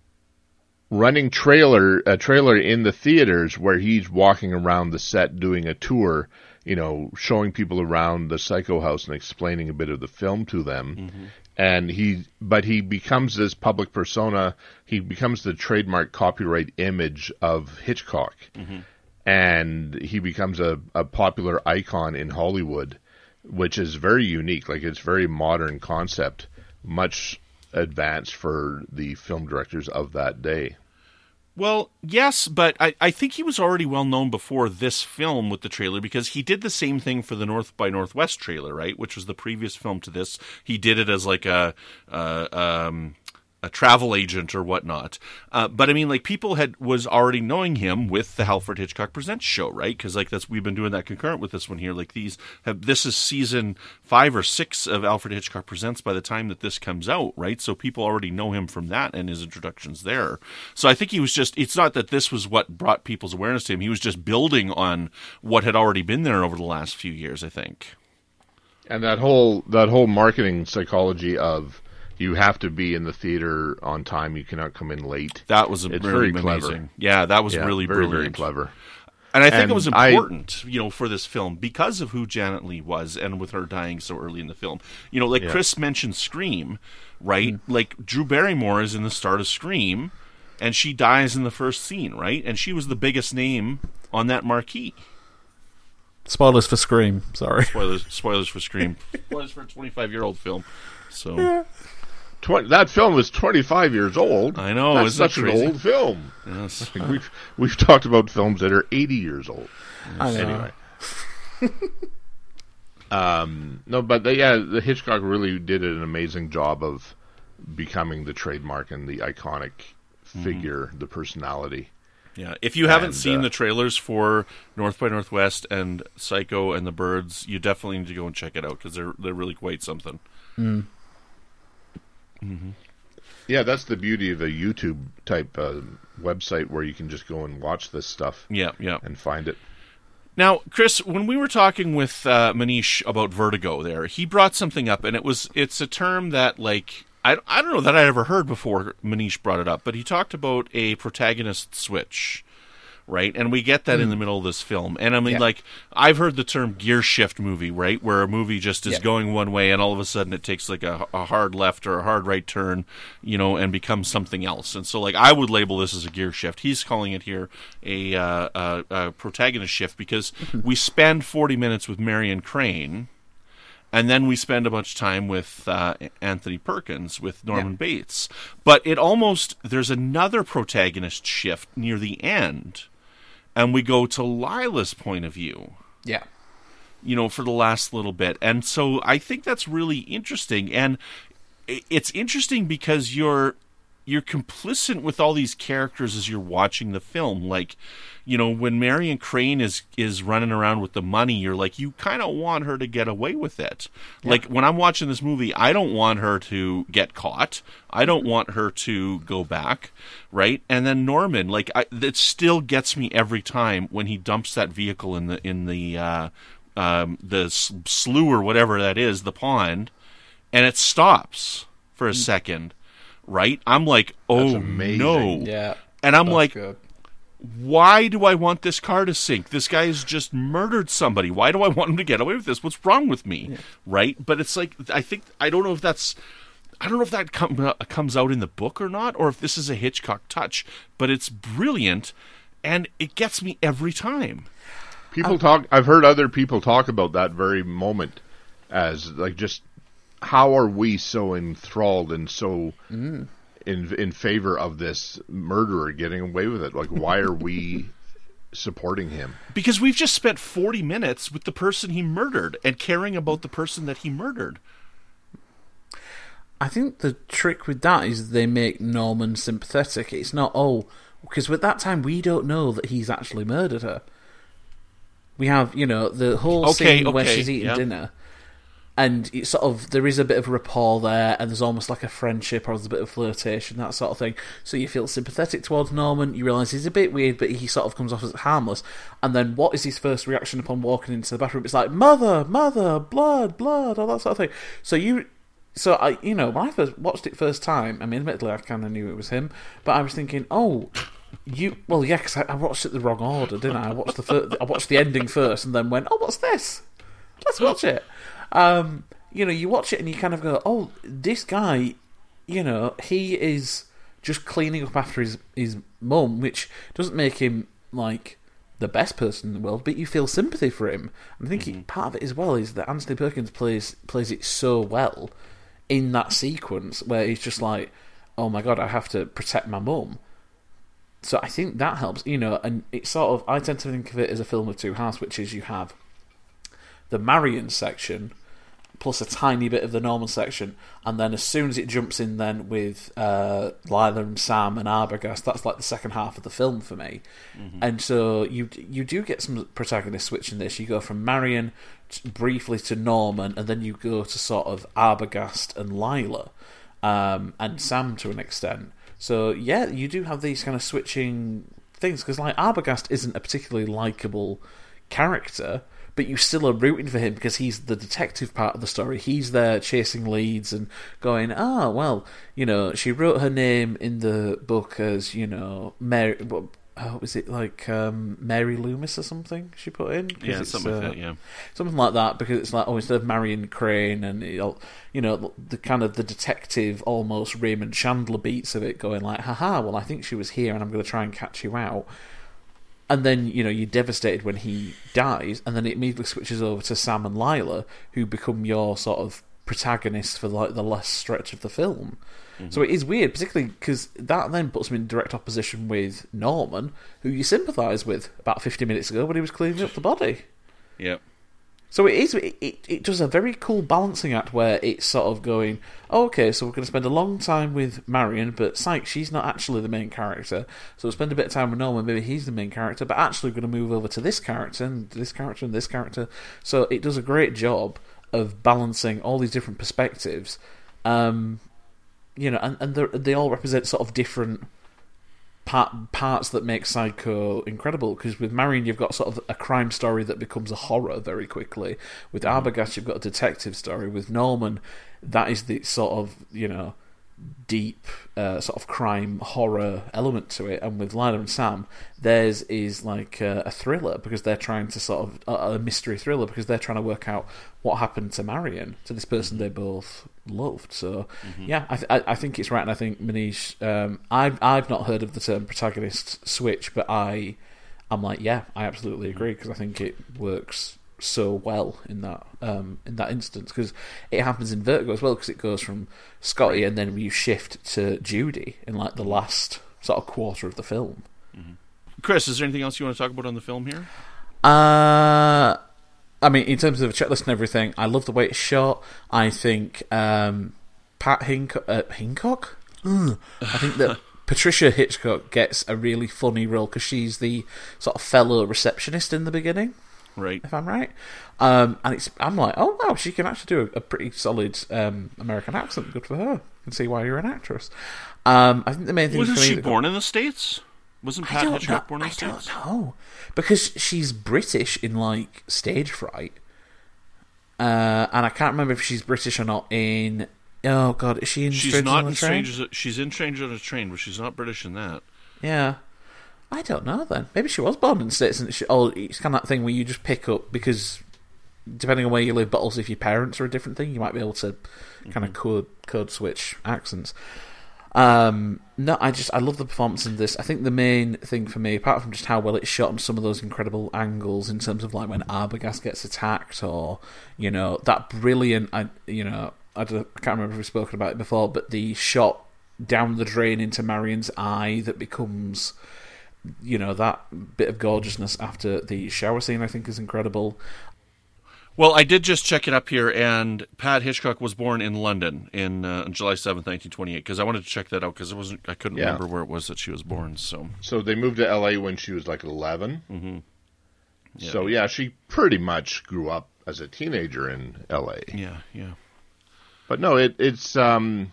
running trailer a trailer in the theaters where he's walking around the set doing a tour, you know, showing people around the Psycho House and explaining a bit of the film to them. Mm-hmm. And he, but he becomes this public persona. He becomes the trademark copyright image of Hitchcock. Mm-hmm. And he becomes a, a popular icon in Hollywood, which is very unique. Like, it's very modern concept, much advanced for the film directors of that day. Well, yes, but I, I think he was already well known before this film with the trailer, because he did the same thing for the North by Northwest trailer, right? Which was the previous film to this. He did it as like a... Uh, um, a travel agent or whatnot. Uh, but I mean, like, people had was already knowing him with the Alfred Hitchcock Presents show, right? Because like that's we've been doing that concurrent with this one here. Like these have this is season five or six of Alfred Hitchcock Presents by the time that this comes out, right? So people already know him from that and his introductions there. So I think he was just it's not that this was what brought people's awareness to him. He was just building on what had already been there over the last few years, I think. And that whole that whole marketing psychology of you have to be in the theater on time. You cannot come in late. That was a it's really very amazing. Clever. Yeah, that was yeah, really very, brilliant. very clever. And I think and it was important, I, you know, for this film because of who Janet Leigh was and with her dying so early in the film. You know, like yeah. Chris mentioned Scream, right? Mm-hmm. Like Drew Barrymore is in the start of Scream, and she dies in the first scene, right? And she was the biggest name on that marquee. Spoilers for Scream, sorry. Spoilers spoilers for Scream. Spoilers for a twenty-five-year-old film. So... Yeah. twenty, that film was twenty-five years old. I know, That's isn't such that an crazy? old film. Yes. Like we've we've talked about films that are eighty years old. I know. Anyway. um, no, but the, yeah, the Hitchcock really did an amazing job of becoming the trademark and the iconic figure, the personality. Yeah, if you haven't And, seen uh, the trailers for North by Northwest and Psycho and the Birds, you definitely need to go and check it out because they're they're really quite something. Mm. Yeah, that's the beauty of a YouTube type uh, website where you can just go and watch this stuff Yeah, yeah. and find it. Now, Chris, when we were talking with uh, Manish about Vertigo, there he brought something up, and it was it's a term that like I I don't know that I ever heard before. Manish brought it up, but he talked about a protagonist switch. Right, and we get that mm. in the middle of this film. And I mean, yeah. like, I've heard the term gear shift movie, right, where a movie just is yeah. going one way and all of a sudden it takes, like, a, a hard left or a hard right turn, you know, and becomes something else. And so, like, I would label this as a gear shift. He's calling it here a, uh, a, a protagonist shift because we spend forty minutes with Marion Crane, and then we spend a bunch of time with uh, Anthony Perkins, with Norman yeah. Bates. But it almost, there's another protagonist shift near the end. And we go to Lila's point of view. Yeah. You know, for the last little bit. And so I think that's really interesting. And it's interesting because you're you're complicit with all these characters as you're watching the film. Like, you know, when Marion Crane is is running around with the money, you're like, you kind of want her to get away with it. Yeah. Like, when I'm watching this movie, I don't want her to get caught. I don't want her to go back, right? And then Norman, like, I, it still gets me every time when he dumps that vehicle in the in the uh, um, the slough or whatever that is, the pond, and it stops for a mm. second. Right? I'm like, oh no. Yeah. And I'm That's like, good. Why do I want this car to sink? This guy has just murdered somebody. Why do I want him to get away with this? What's wrong with me? Yeah. Right? But it's like, I think, I don't know if that's, I don't know if that com- uh, comes out in the book or not, or if this is a Hitchcock touch, but it's brilliant, and it gets me every time. People um, talk, I've heard other people talk about that very moment as, like, just, how are we so enthralled and so mm. in in favor of this murderer getting away with it? Like, why are we supporting him? Because we've just spent forty minutes with the person he murdered and caring about the person that he murdered. I think the trick with that is they make Norman sympathetic. It's not, oh, because at that time we don't know that he's actually murdered her. We have, you know, the whole okay, scene okay, where she's eating yeah. dinner. And it's sort of, there is a bit of rapport there, and there's almost like a friendship, or there's a bit of flirtation, that sort of thing. So you feel sympathetic towards Norman. You realise he's a bit weird, but he sort of comes off as harmless. And then what is his first reaction upon walking into the bathroom? It's like, mother, mother, blood, blood, all that sort of thing. So you, so I, you know, when I first watched it first time, I mean, admittedly, I kind of knew it was him, but I was thinking, oh, you, well, yeah, because I, I watched it the wrong order, didn't I? I watched the fir- I watched the ending first, and then went, oh, what's this? Let's watch it. Um, you know, you watch it and you kind of go, oh, this guy, you know, he is just cleaning up after his, his mum, which doesn't make him, like, the best person in the world, but you feel sympathy for him. And I think mm-hmm. he, part of it as well is that Anthony Perkins plays plays it so well in that sequence where he's just like, oh my god, I have to protect my mum. So I think that helps, you know, and it's sort of, I tend to think of it as a film of two halves, which is you have the Marion section, plus a tiny bit of the Norman section, and then as soon as it jumps in then with uh, Lila and Sam and Arbogast, that's like the second half of the film for me. Mm-hmm. And so you you do get some protagonist switch in this. You go from Marion to, briefly to Norman, and then you go to sort of Arbogast and Lila, um, and Sam to an extent. So yeah, you do have these kind of switching things, because like Arbogast isn't a particularly likeable character, but you still are rooting for him because he's the detective part of the story. He's there chasing leads and going, ah, oh, well, you know, she wrote her name in the book as, you know, Mary, what, oh, was it like um, Mary Loomis or something she put in? Yeah, something uh, like that, yeah. Something like that, because it's like, oh, instead of Marion Crane and, you know, the kind of the detective, almost Raymond Chandler beats of it, going like, haha, well, I think she was here and I'm going to try and catch you out. And then, you know, you're devastated when he dies, and then it immediately switches over to Sam and Lila, who become your sort of protagonist for like the last stretch of the film. Mm-hmm. So it is weird, particularly because that then puts him in direct opposition with Norman, who you sympathise with about fifty minutes ago when he was cleaning up the body. Yep. So it is. It, it, it does a very cool balancing act where it's sort of going, oh, okay, so we're going to spend a long time with Marion, but psych, she's not actually the main character. So we'll spend a bit of time with Norman, maybe he's the main character, but actually we're going to move over to this character and this character and this character. So it does a great job of balancing all these different perspectives, um, you know, and, and they all represent sort of different Part, parts that make Psycho incredible, because with Marion you've got sort of a crime story that becomes a horror very quickly. With Arbogast you've got a detective story. With Norman, that is the sort of, you know, deep uh, sort of crime horror element to it. And with Lila and Sam, theirs is like a, a thriller, because they're trying to sort of a, a mystery thriller, because they're trying to work out what happened to Marion, to this person they both loved. So mm-hmm. yeah, I, th- I think it's right, and I think Manish, um, I've I've not heard of the term protagonist switch, but I I'm like, yeah, I absolutely agree, because I think it works so well in that um, in that instance, because it happens in Vertigo as well, because it goes from Scotty and then you shift to Judy in like the last sort of quarter of the film. Mm-hmm. Chris, is there anything else you want to talk about on the film here? Uh I mean, in terms of a checklist and everything, I love the way it's shot. I think um, Pat Hincock... Uh, Hincock? Mm. I think that Patricia Hitchcock gets a really funny role, because she's the sort of fellow receptionist in the beginning. Right. If I'm right. Um, and it's I'm like, oh, wow, she can actually do a, a pretty solid um, American accent. Good for her. You can see why you're an actress. Um, I think the main thing... Wasn't for me she that born got... in the States? Wasn't Pat Hitchcock know. born in the I States? I don't know. Because she's British in, like, Stage Fright. Uh, and I can't remember if she's British or not in... Oh, God, is she in she's Strangers not on a in Train? Strangers, she's in Strangers on a Train, but she's not British in that. Yeah. I don't know, then. Maybe she was born in the States, and she, oh, it's kind of that thing where you just pick up, because depending on where you live, but also if your parents are a different thing, you might be able to kind mm-hmm. of code, code switch accents. Um, no, I just I love the performance in this. I think the main thing for me, apart from just how well it's shot and some of those incredible angles in terms of like when Arbogast gets attacked, or you know that brilliant, I you know I, don't, I can't remember if we've spoken about it before, but the shot down the drain into Marion's eye that becomes, you know, that bit of gorgeousness after the shower scene, I think is incredible. Well, I did just check it up here, and Pat Hitchcock was born in London in uh, July seventh, nineteen twenty-eight. Because I wanted to check that out, because it wasn't. I couldn't yeah. remember where it was that she was born. So, so they moved to L A when she was like eleven. Mm-hmm. Yeah. So yeah, she pretty much grew up as a teenager in L A. Yeah, yeah. But no, it, it's. Um,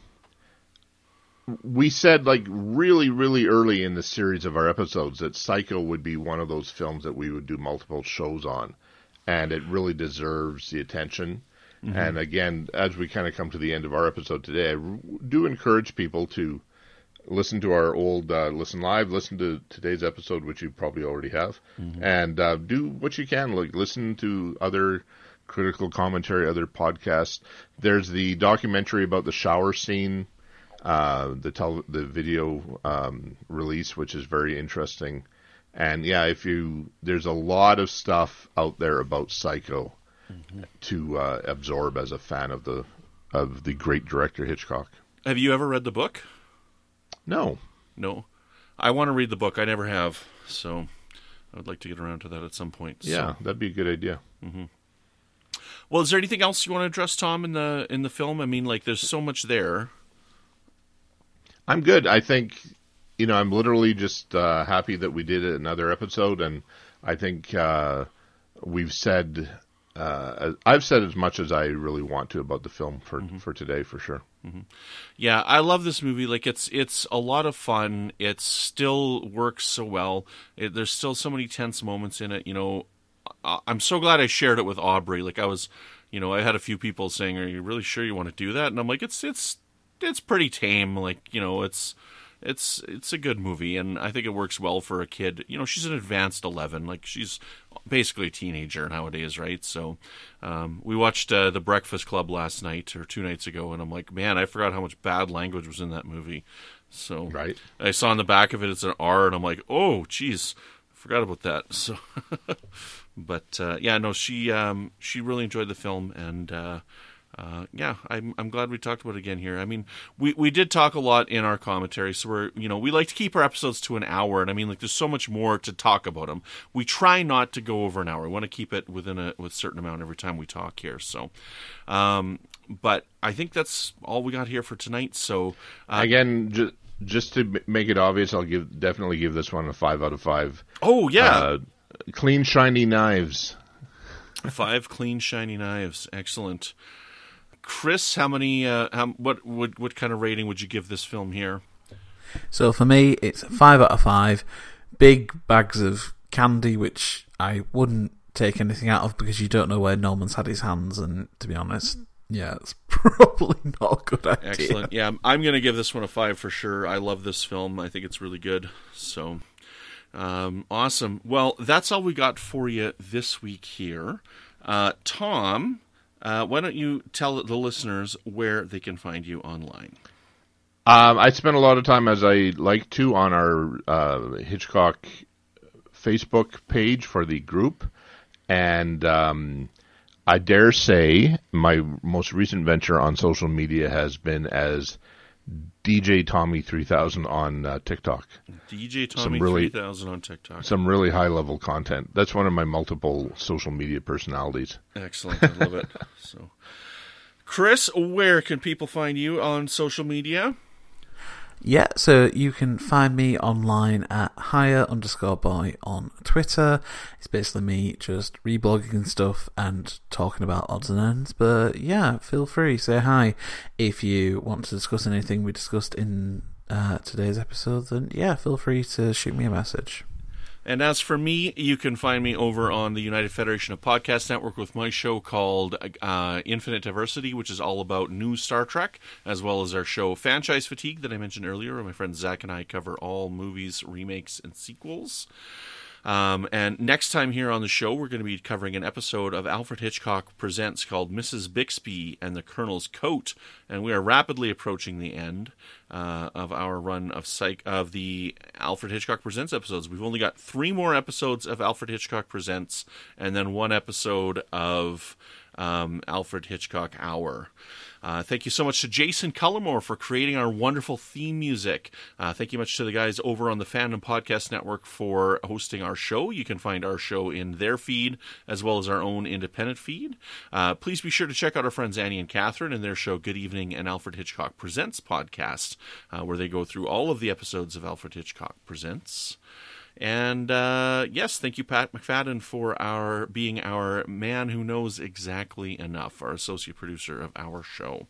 we said like really, really early in the series of our episodes that Psycho would be one of those films that we would do multiple shows on. And it really deserves the attention. Mm-hmm. And again, as we kind of come to the end of our episode today, I do encourage people to listen to our old uh, Listen Live, listen to today's episode, which you probably already have, mm-hmm. and uh, do what you can. Like listen to other critical commentary, other podcasts. There's the documentary about the shower scene, uh, the tel- the video um, release, which is very interesting. And yeah, if you there's a lot of stuff out there about Psycho mm-hmm. to uh, absorb as a fan of the of the great director Hitchcock. Have you ever read the book? No, no. I want to read the book. I never have, so I would like to get around to that at some point. Yeah, so. That'd be a good idea. Mm-hmm. Well, is there anything else you want to address, Tom, in the in the film? I mean, like, there's so much there. I'm good. I think. You know, I'm literally just uh, happy that we did another episode, and I think uh, we've said, uh, I've said as much as I really want to about the film for, mm-hmm. for today, for sure. Mm-hmm. Yeah, I love this movie. Like, it's it's a lot of fun. It still works so well. It, there's still so many tense moments in it. You know, I, I'm so glad I shared it with Aubrey. Like, I was, you know, I had a few people saying, "Are you really sure you want to do that?" And I'm like, it's it's it's pretty tame. Like, you know, it's. It's it's a good movie, and I think it works well for a kid. You know, she's an advanced eleven, like she's basically a teenager nowadays, right? So um, we watched uh, The Breakfast Club last night, or two nights ago, and I'm like, man, I forgot how much bad language was in that movie. So right. I saw on the back of it, it's an R, and I'm like, oh, geez, I forgot about that. So, but uh, yeah, no, she um, she really enjoyed the film, and uh, Uh, yeah, I'm I'm glad we talked about it again here. I mean, we, we did talk a lot in our commentary, so we're you know we like to keep our episodes to an hour, and I mean like there's so much more to talk about them. We try not to go over an hour. We want to keep it within a with a certain amount every time we talk here. So, um, but I think that's all we got here for tonight. So uh, again, just just to make it obvious, I'll give definitely give this one a five out of five. Oh yeah, uh, clean shiny knives. Five clean shiny knives, excellent. Chris, how many? Uh, how, what what what kind of rating would you give this film here? So for me, it's five out of five. Big bags of candy, which I wouldn't take anything out of because you don't know where Norman's had his hands, and to be honest, yeah, it's probably not a good idea. Excellent. Yeah, I'm going to give this one a five for sure. I love this film. I think it's really good. So, um, awesome. Well, that's all we got for you this week here. Uh, Tom. Uh, why don't you tell the listeners where they can find you online? Um, I spend a lot of time, as I like to, on our uh, Hitchcock Facebook page for the group. And um, I dare say my most recent venture on social media has been as D J Tommy three thousand on uh, TikTok. D J Tommy really, three thousand on TikTok. Some really high-level content. That's one of my multiple social media personalities. Excellent. I love it. So, Chris, where can people find you on social media? Yeah, so you can find me online at higher underscore boy on Twitter. It's basically me just reblogging and stuff and talking about odds and ends. But yeah, feel free, say hi. If you want to discuss anything we discussed in uh, today's episode, then yeah, feel free to shoot me a message. And as for me, you can find me over on the United Federation of Podcast Network with my show called uh, Infinite Diversity, which is all about new Star Trek, as well as our show Franchise Fatigue that I mentioned earlier, where my friend Zach and I cover all movies, remakes, and sequels. Um, and next time here on the show, we're going to be covering an episode of Alfred Hitchcock Presents called Missus Bixby and the Colonel's Coat. And we are rapidly approaching the end uh, of our run of psych of the Alfred Hitchcock Presents episodes. We've only got three more episodes of Alfred Hitchcock Presents and then one episode of um, Alfred Hitchcock Hour. Uh, thank you so much to Jason Cullimore for creating our wonderful theme music. Uh, thank you much to the guys over on the Fandom Podcast Network for hosting our show. You can find our show in their feed as well as our own independent feed. Uh, please be sure to check out our friends Annie and Catherine and their show Good Evening and Alfred Hitchcock Presents podcast, uh, where they go through all of the episodes of Alfred Hitchcock Presents. And uh, yes, thank you, Pat McFadden, for our being our man who knows exactly enough, our associate producer of our show.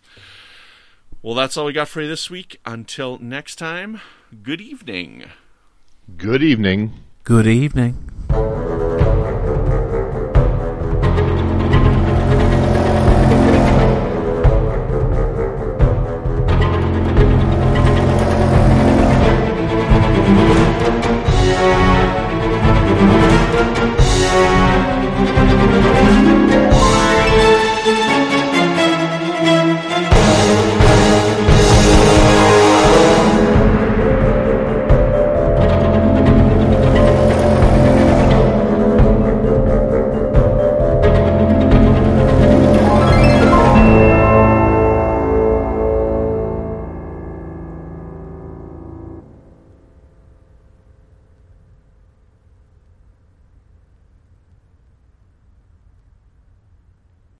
Well, that's all we got for you this week. Until next time, good evening. Good evening. Good evening.